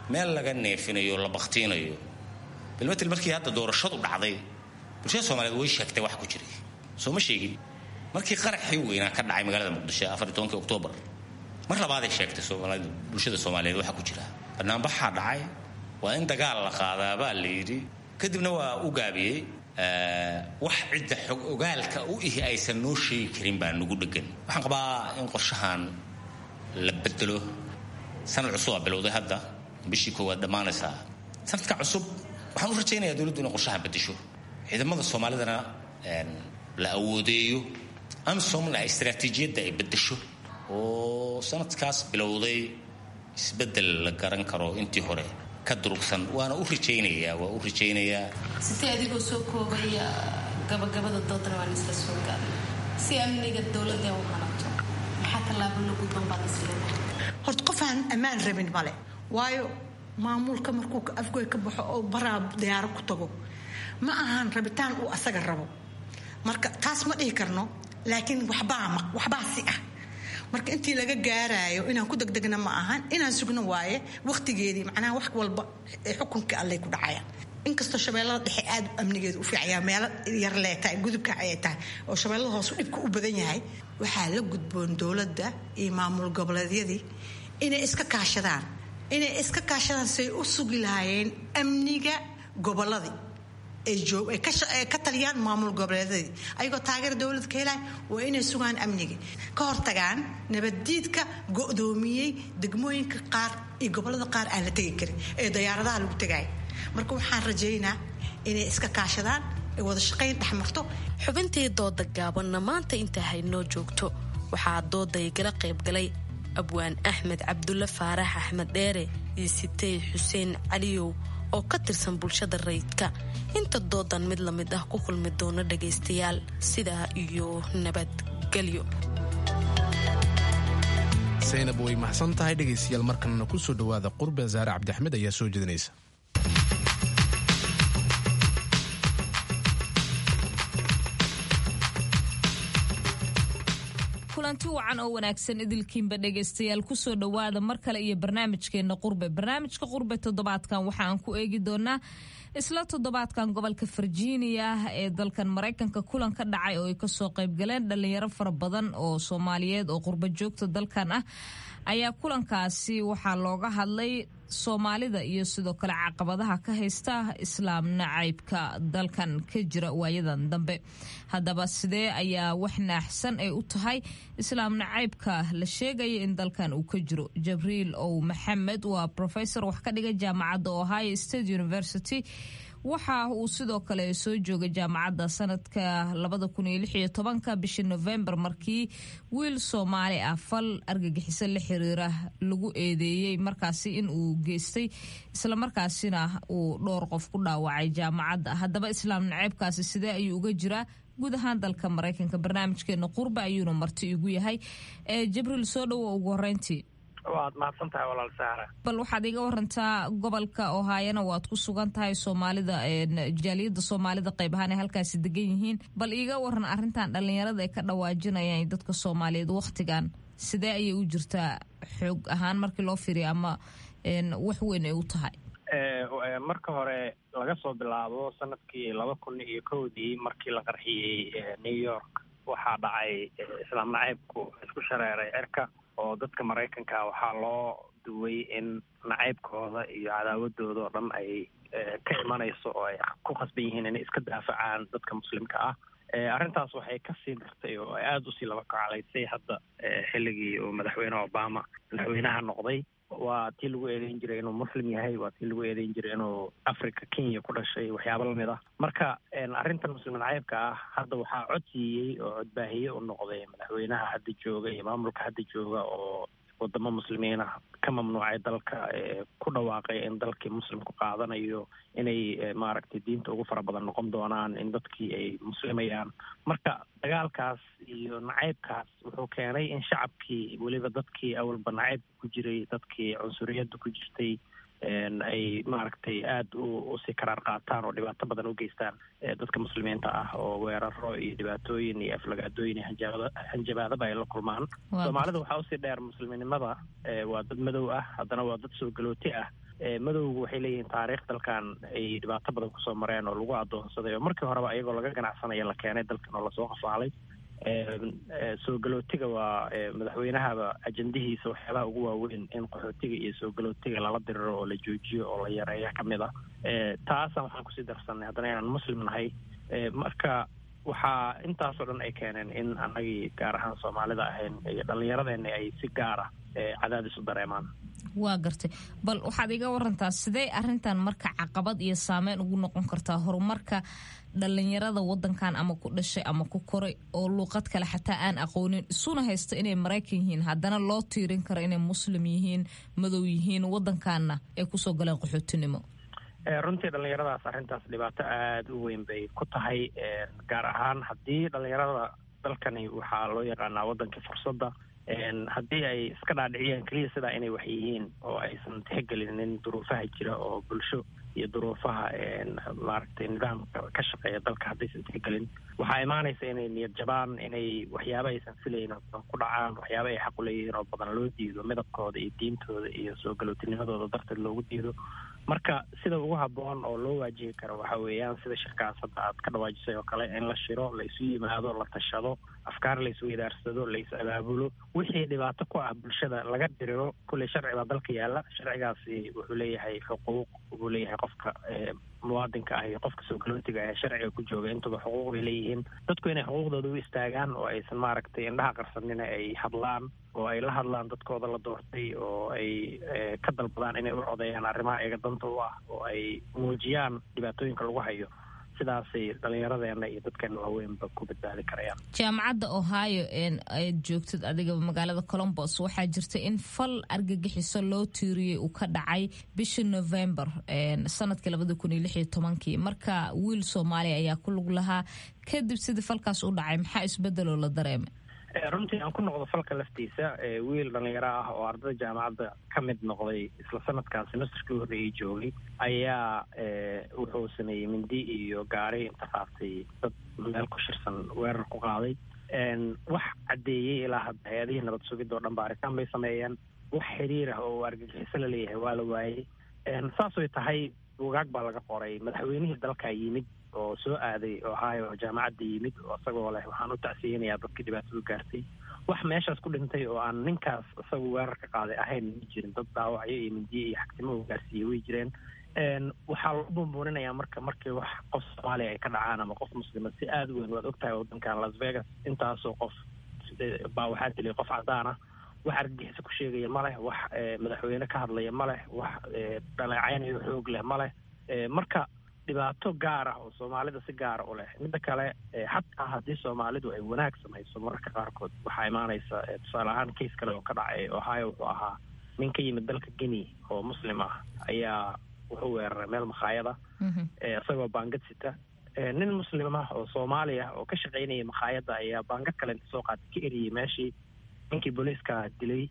meel laga neefinayo la baktiinayo bilmatil markii hadda doorashadu dhacday bulshada Soomaaliyeed way sheegtay wax ku jiray soo ma sheegin markii qaraxii weynaa ka dhacay magaalada Muqdisho 14 Oktoobar mar labaad ay sheegtay Soomaaliyeed bulshada Soomaaliyeed waxa ku jira barnaamijka dhacay waa in dagaal la qaadaa baa la yiri kadibna waa u gaabiyay wax cidda xog ogaalka u ihi aysan noo sheegi karin baa nagu dhagan waxaan qabaa in qorshahan la bedelo sanad cusub bilowday hadda bishii koowaad dhamaanaysa sanadka cusub waxaan u rajaynayaa dawladdu inay qorshahan bedesho ciidamada Soomaalidana la awoodeeyo amsomna istiraatiijiyadda ay bedesho oo sanadkaas bilowday isbedel la garan karo intii hore ka durugsan waana u rajaynayaa sidee adigoo soo koobaya gabagabada doodana waa isla soo gaaray si amniga dawladda u hanato maxaa tallaabo loo gudban baa isleeyahay horta qof aan ammaan rabin male waayo maamulka markuu afgoy ka baxo oo baraa diyaar ku tago ma ahan rabitaan uu asaga rabo marka taas ma dhihi karno laakiin waxbaa si ah marka intii laga gaarayo inaan ku degdegna ma ahan inaan sugno waaye waqtigeedii macnaha wax walba xukunka alle ku dhacaya inkastoo shabeellada dhexe aad amnigeedu u fiicaya meel yar leetahay gudubka ay tahay oo shabeellada hoos dhibka u badan yahay waxaa la gudboon dawladda iyo maamul goboleedyadii inay iska kaashadaan say u sugi lahaayeen amniga goboladii ay ka taliyaan maamul goboleedyadii ayagoo taageer dawladda ka helay waa inay sugaan amniga ka hortagaan nabaddiidka go'doomiyey degmooyinka qaar iyo gobolada qaar aan la tegi karin ee diyaaradaha lagu tagay marka waxaan rajaynaa inay iska kaashadaan ay wada shaqayn dhexmarto xubintii dooda gaabanna maanta inta haynoo joogto waxaa dooda igala qaybgalay abwaan Axmed Cabdulla Faarax Axmed Dheere iyo Sitay Xuseen Caliyow oo ka tirsan bulshada rayidka inta doodan mid la mid ah ku kulmi doona dhagaystayaal sidaa iyo nabadgelyo Zainab way mahsan tahay dhagaystayaal markana ku soo dhawaada Qurbe Zaare Cabdi Axmed ayaa soo jeedinaysa kulanti wacan oo wanaagsan idilkiinba dhagaystayaal ku soo dhawaada mar kale iyo barnaamijkeena barnaamijka qurbe toddobaadkan waxaan ku eegi doonaa isla toddobaadkan gobolka Virginia ee dalkan Mareykanka kulan ka dhacay oo ay ka soo qayb galeen dhalinyaro fara badan oo Soomaaliyeed oo qurba joogta dalkan ah ayaa kulankaasi waxaa looga hadlay Soomaalida iyo sidoo kale caqabadaha ka haysta islaam nacaybka dalkan ka jira waayadan dambe haddaba sidee ayaa wax naaxsan ay u tahay islaam nacaybka la sheegaya in dalkan uu ka jiro Jibriil Ow Maxamed waa professor wax ka dhiga jaamacadda Ohio State University waxa uu sidoo kale soo joogay jaamacadda sanadka 2016 bishii November markii wiil Soomaali ah fal argagixiso la xiriira lagu eedeeyay markaasi in uu geystay isla markaasina uu dhowr qof ku dhaawacay jaamacadda haddaba islaam nacaybkaasi sidee ayuu uga jiraa guud ahaan dalka Mareykanka barnaamijkeena qurbe ayuuna marti igu yahay Jibriil soo dhawo ugu horeyntii waad mahadsantahay walaal Saara bal waxaad iga warantaa gobolka Ohio waad ku sugan tahay Soomaalida jaaliyada Soomaalida qayb ahaan halkaas degan yihiin bal iga waran arintan dhalinyarada ay ka dhawaajinayaan dadka Soomaaliyeed waqtigan sidee ayay u jirtaa xoog ahaan markii loo fiiriyo ama wax weyn ay u tahay marka hore laga soo bilaabo sanadkii 2001 markii la qarxiyay New York waxaa dhacay islaam nacaybku isku shareeray cirka oo dadka Mareykanka waxaa loo duway in nacaybkooda iyo cadaawadooda oo dhan ay ka imanayso oo ay ku khasban yihiin inay iska daafacaan dadka muslimka ah arrintaas waxay ka sii dartay oo ay aad u sii laba kacalaysay hadda xilligii uu madaxweyne Obama madaxweynaha noqday waa tii lagu eedeyn jiray inuu muslim yahay waa tii lagu eedeyn jiray inuu Afrika Kenya ku dhashay waxyaabo lamid ah marka arrintan muslim nacaybka ah hadda waxaa codsiiyey oo codbaahiye u noqday madaxweynaha hadda jooga iyo maamulka hadda jooga oo wadamo muslimiin ah ka mamnuucay dalka ku dhawaaqay in dalkii muslimku qaadanayo inay maaragtay diinta ugu fara badan noqon doonaan in dadkii ay muslimayaan marka dagaalkaas iyo nacaybkaas wuxuu keenay in shacabkii weliba dadkii awalba nacaybka ku jiray dadkii cunsuriyadda ku jirtay ay maaragtay aad u si karaar qaataan oo dhibaato badan u geystaan dadka muslimiinta ah oo weeraro iyo dhibaatooyin iyo aflagaadooyin iyo hanjabaadaba ay la kulmaan Soomaalida waxaa usii dheer musliminimada waa dad madow ah haddana waa dad soo galooti ah madowgu waxay leeyihiin taariikh dalkan ay dhibaato badan kusoo mareen oo lagu adoonsaday oo markii horeba ayagoo laga ganacsanaya la keenay dalkan oo lasoo qafaalay. soo galootiga waa madaxweynahaba ajandihiisa waxyaabaha ugu waaweyn in qaxootiga iyo soo galootiga lala diriro oo la joojiyo oo la yareeya kamid ah. taasaan waxaan kusii darsanay haddana inaan muslim nahay. marka waxaa intaasoo dhan ay keeneen in annagii gaar ahaan soomaalida ahayn iyo dhallinyaradeenna ay si gaara cadaadis u dareemaan. waa gartay, bal waxaad iga warantaa sidee arrintan marka caqabad iyo saameyn ugu noqon kartaa horumarka dhallinyarada wadankan ama ku dhashay ama ku koray oo luuqad kale xataa aan aqoonin isuna haysta inay maraykan yihiin haddana loo tiirin karo inay muslim yihiin, madow yihiin, wadankaana ay kusoo galeen qaxootinimo? runtii dhallinyaradaas arrintaas dhibaato aada u weyn bay ku tahay, gaar ahaan haddii dhallinyarada dalkani waxaa loo yaqaanaa wadankii fursadda. haddii ay iska dhaadhiciyaan keliya sidaa inay wax yihiin oo aysan tixgelinin duruufaha jira oo bulsho iyo duruufaha maaragtay nidaamka ka shaqeeya dalka haddaysan tixgelin, waxaa imaanaysa inay niyad jabaan, inay waxyaaba aysan filayn oo badan ku dhacaan, waxyaaba ay xaq u leeyihiin oo badan loo diido, midabkooda iyo diintooda iyo soo galootinimadooda darteed loogu diido. marka sida ugu habboon oo loo waajihi karo waxa weeyaan sida shirkaas hadda aad ka dhawaajisay oo kale, in la shiro, la isu yimaado, la tashado, afkaar la isu idaarsado, la is abaabulo, wixii dhibaato ku ah bulshada laga diriro. kulley sharci baa dalka yaalla, sharcigaasi wuxuu leeyahay xuquuq, wuxuu leeyahay qofka muwaadinka ah iyo qofka soo galootiga ah sharciga ku jooga intuba xuquuq bay leeyihiin. dadku inay xuquuqdooda u istaagaan oo aysan maaragtay indhaha qarsanina ay hadlaan oo ay la hadlaan dadkooda la doortay oo ay ka dalbadaan inay u codeeyaan arrimaha iyaga danta u ah oo ay muujiyaan dhibaatooyinka lagu hayo. sidaasay dhallinyaradeena iyo dadkeena waaweynba ku badbaadi karayaan. jaamacadda ohio aad joogtid adiga magaalada columbus waxaa jirta in fal argagixiso loo tiiriyey uu ka dhacay bishii november sanadkii 2016 marka wiil soomaaliya ayaa ku lug lahaa. kadib sidii falkaas u dhacay maxaa isbedeloo la dareemay? runtii aan ku noqdo falka laftiisa, wiil dhallinyaro ah oo ardada jaamacadda ka mid noqday isla sanadkaas semesterkii horreeyay joogay ayaa wuxuu sameeyey mindi iyo gaari inta qaatay dad meel ku shirsan weerar ku qaaday. wax caddeeyey ilaa hadda hay-adihii nabad sugidda oo dhan baaritaan bay sameeyeen. wax xiriir ah oo argagixiso la leeyahay waa la waayey. saasay tahay buugaag baa laga qoray. madaxweynihii dalkaa yimid oo soo aaday ohio oo jaamacadda yimid oo isagoo leh waxaan u tacsiyeynayaa dadkii dhibaatadu gaartay. wax meeshaas ku dhintay oo aan ninkaas isagu weerar ka qaaday ahayn ma jirin. dad dhaawacyo iyo mindiye iyo xagtimo u gaarsiiyey way jireen. waxaa loo buunbuuninayaa markii wax qof soomaaliya ay ka dhacaan ama qof muslima si aada u weyn. waad ogtahay wadankan las vegas intaasoo qof baa waxaa dilay qof cadaan ah. wax argagixiso ku sheegaya ma leh, wax madaxweyne ka hadlaya ma leh, wax dhaleecaynayo xoog leh ma leh. marka dhibaato gaar ah oo soomaalida si gaara u leh. midda kale xataa haddii soomaalidu ay wanaag samayso mararka qaarkood waxaa imaanaysa tusaale ahaan case kale oo ka dhacay ohio wuxuu ahaa nin ka yimid dalka guinea oo muslim ah ayaa wuxuu weeraray meel makhaayada isagoo baangad sita. nin muslim ah oo soomaali ah oo ka shaqaynaya makhaayadda ayaa baangad kale inta soo qaatay ka eriyey meeshii ninkii booliiska dilay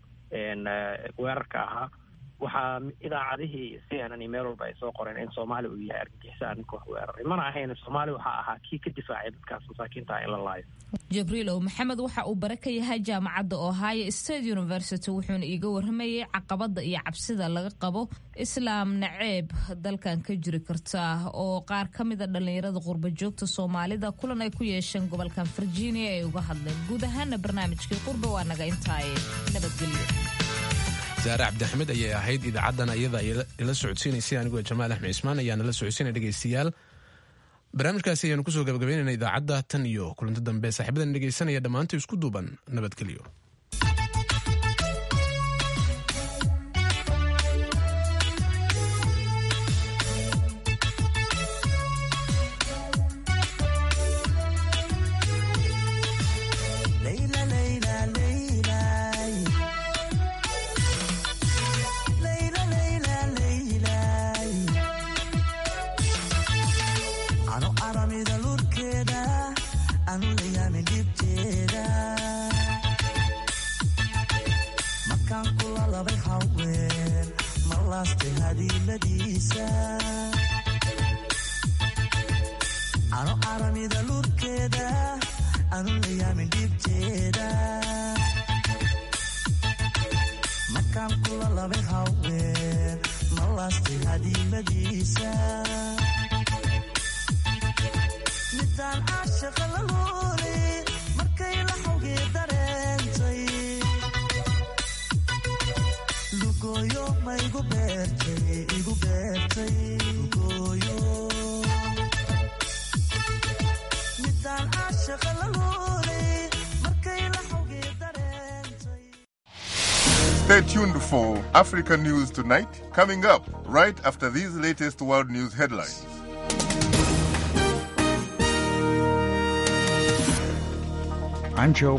weerarka ahaa. waxaa idaacadihii CNN meel walba ay soo qoreen in soomaali uu yahay argagixiso ninka wax weeraray. mana ahayn soomaali waxaa ahaa kii ka difaacay dadkaas masaakiinta in la laayo. jibriilow maxamed waxa uu bare ka yahay jaamacadda ohio state university wuxuuna iiga warramayay caqabada iyo cabsida laga qabo islaam naceeb dalkan ka jiri karta oo qaar ka mida dhallinyarada qurba joogta soomaalida kulan ay ku yeesheen gobolkan virginia ay uga hadleen. guud ahaana barnaamijkii qurba waa naga intaaye nabadgelyo. saare cabdixmed ayay ahayd idaacaddana iyada ila socodsiinaysay anigoo jamaal axmed cismaan ayaana la socodsiinaya dhegaystayaal. barnaamijkaasi ayaanu kusoo gabagabaynayna idaacadda tan iyo kulanti dambe. saaxiibadan dhegaysanaya dhammaantii isku duuban nabadgelyo. Makan kula labay haween qallaastay hadiimadiisa midaan caashaqa la luuli markay la xawgii dareentay lugooyo ma igu beertay lugooyo midaan caashaqa la luuli markay la xawgii dareentay. Stay tuned for Africa News Tonight, coming up right after these latest world news headlines. I'm Joe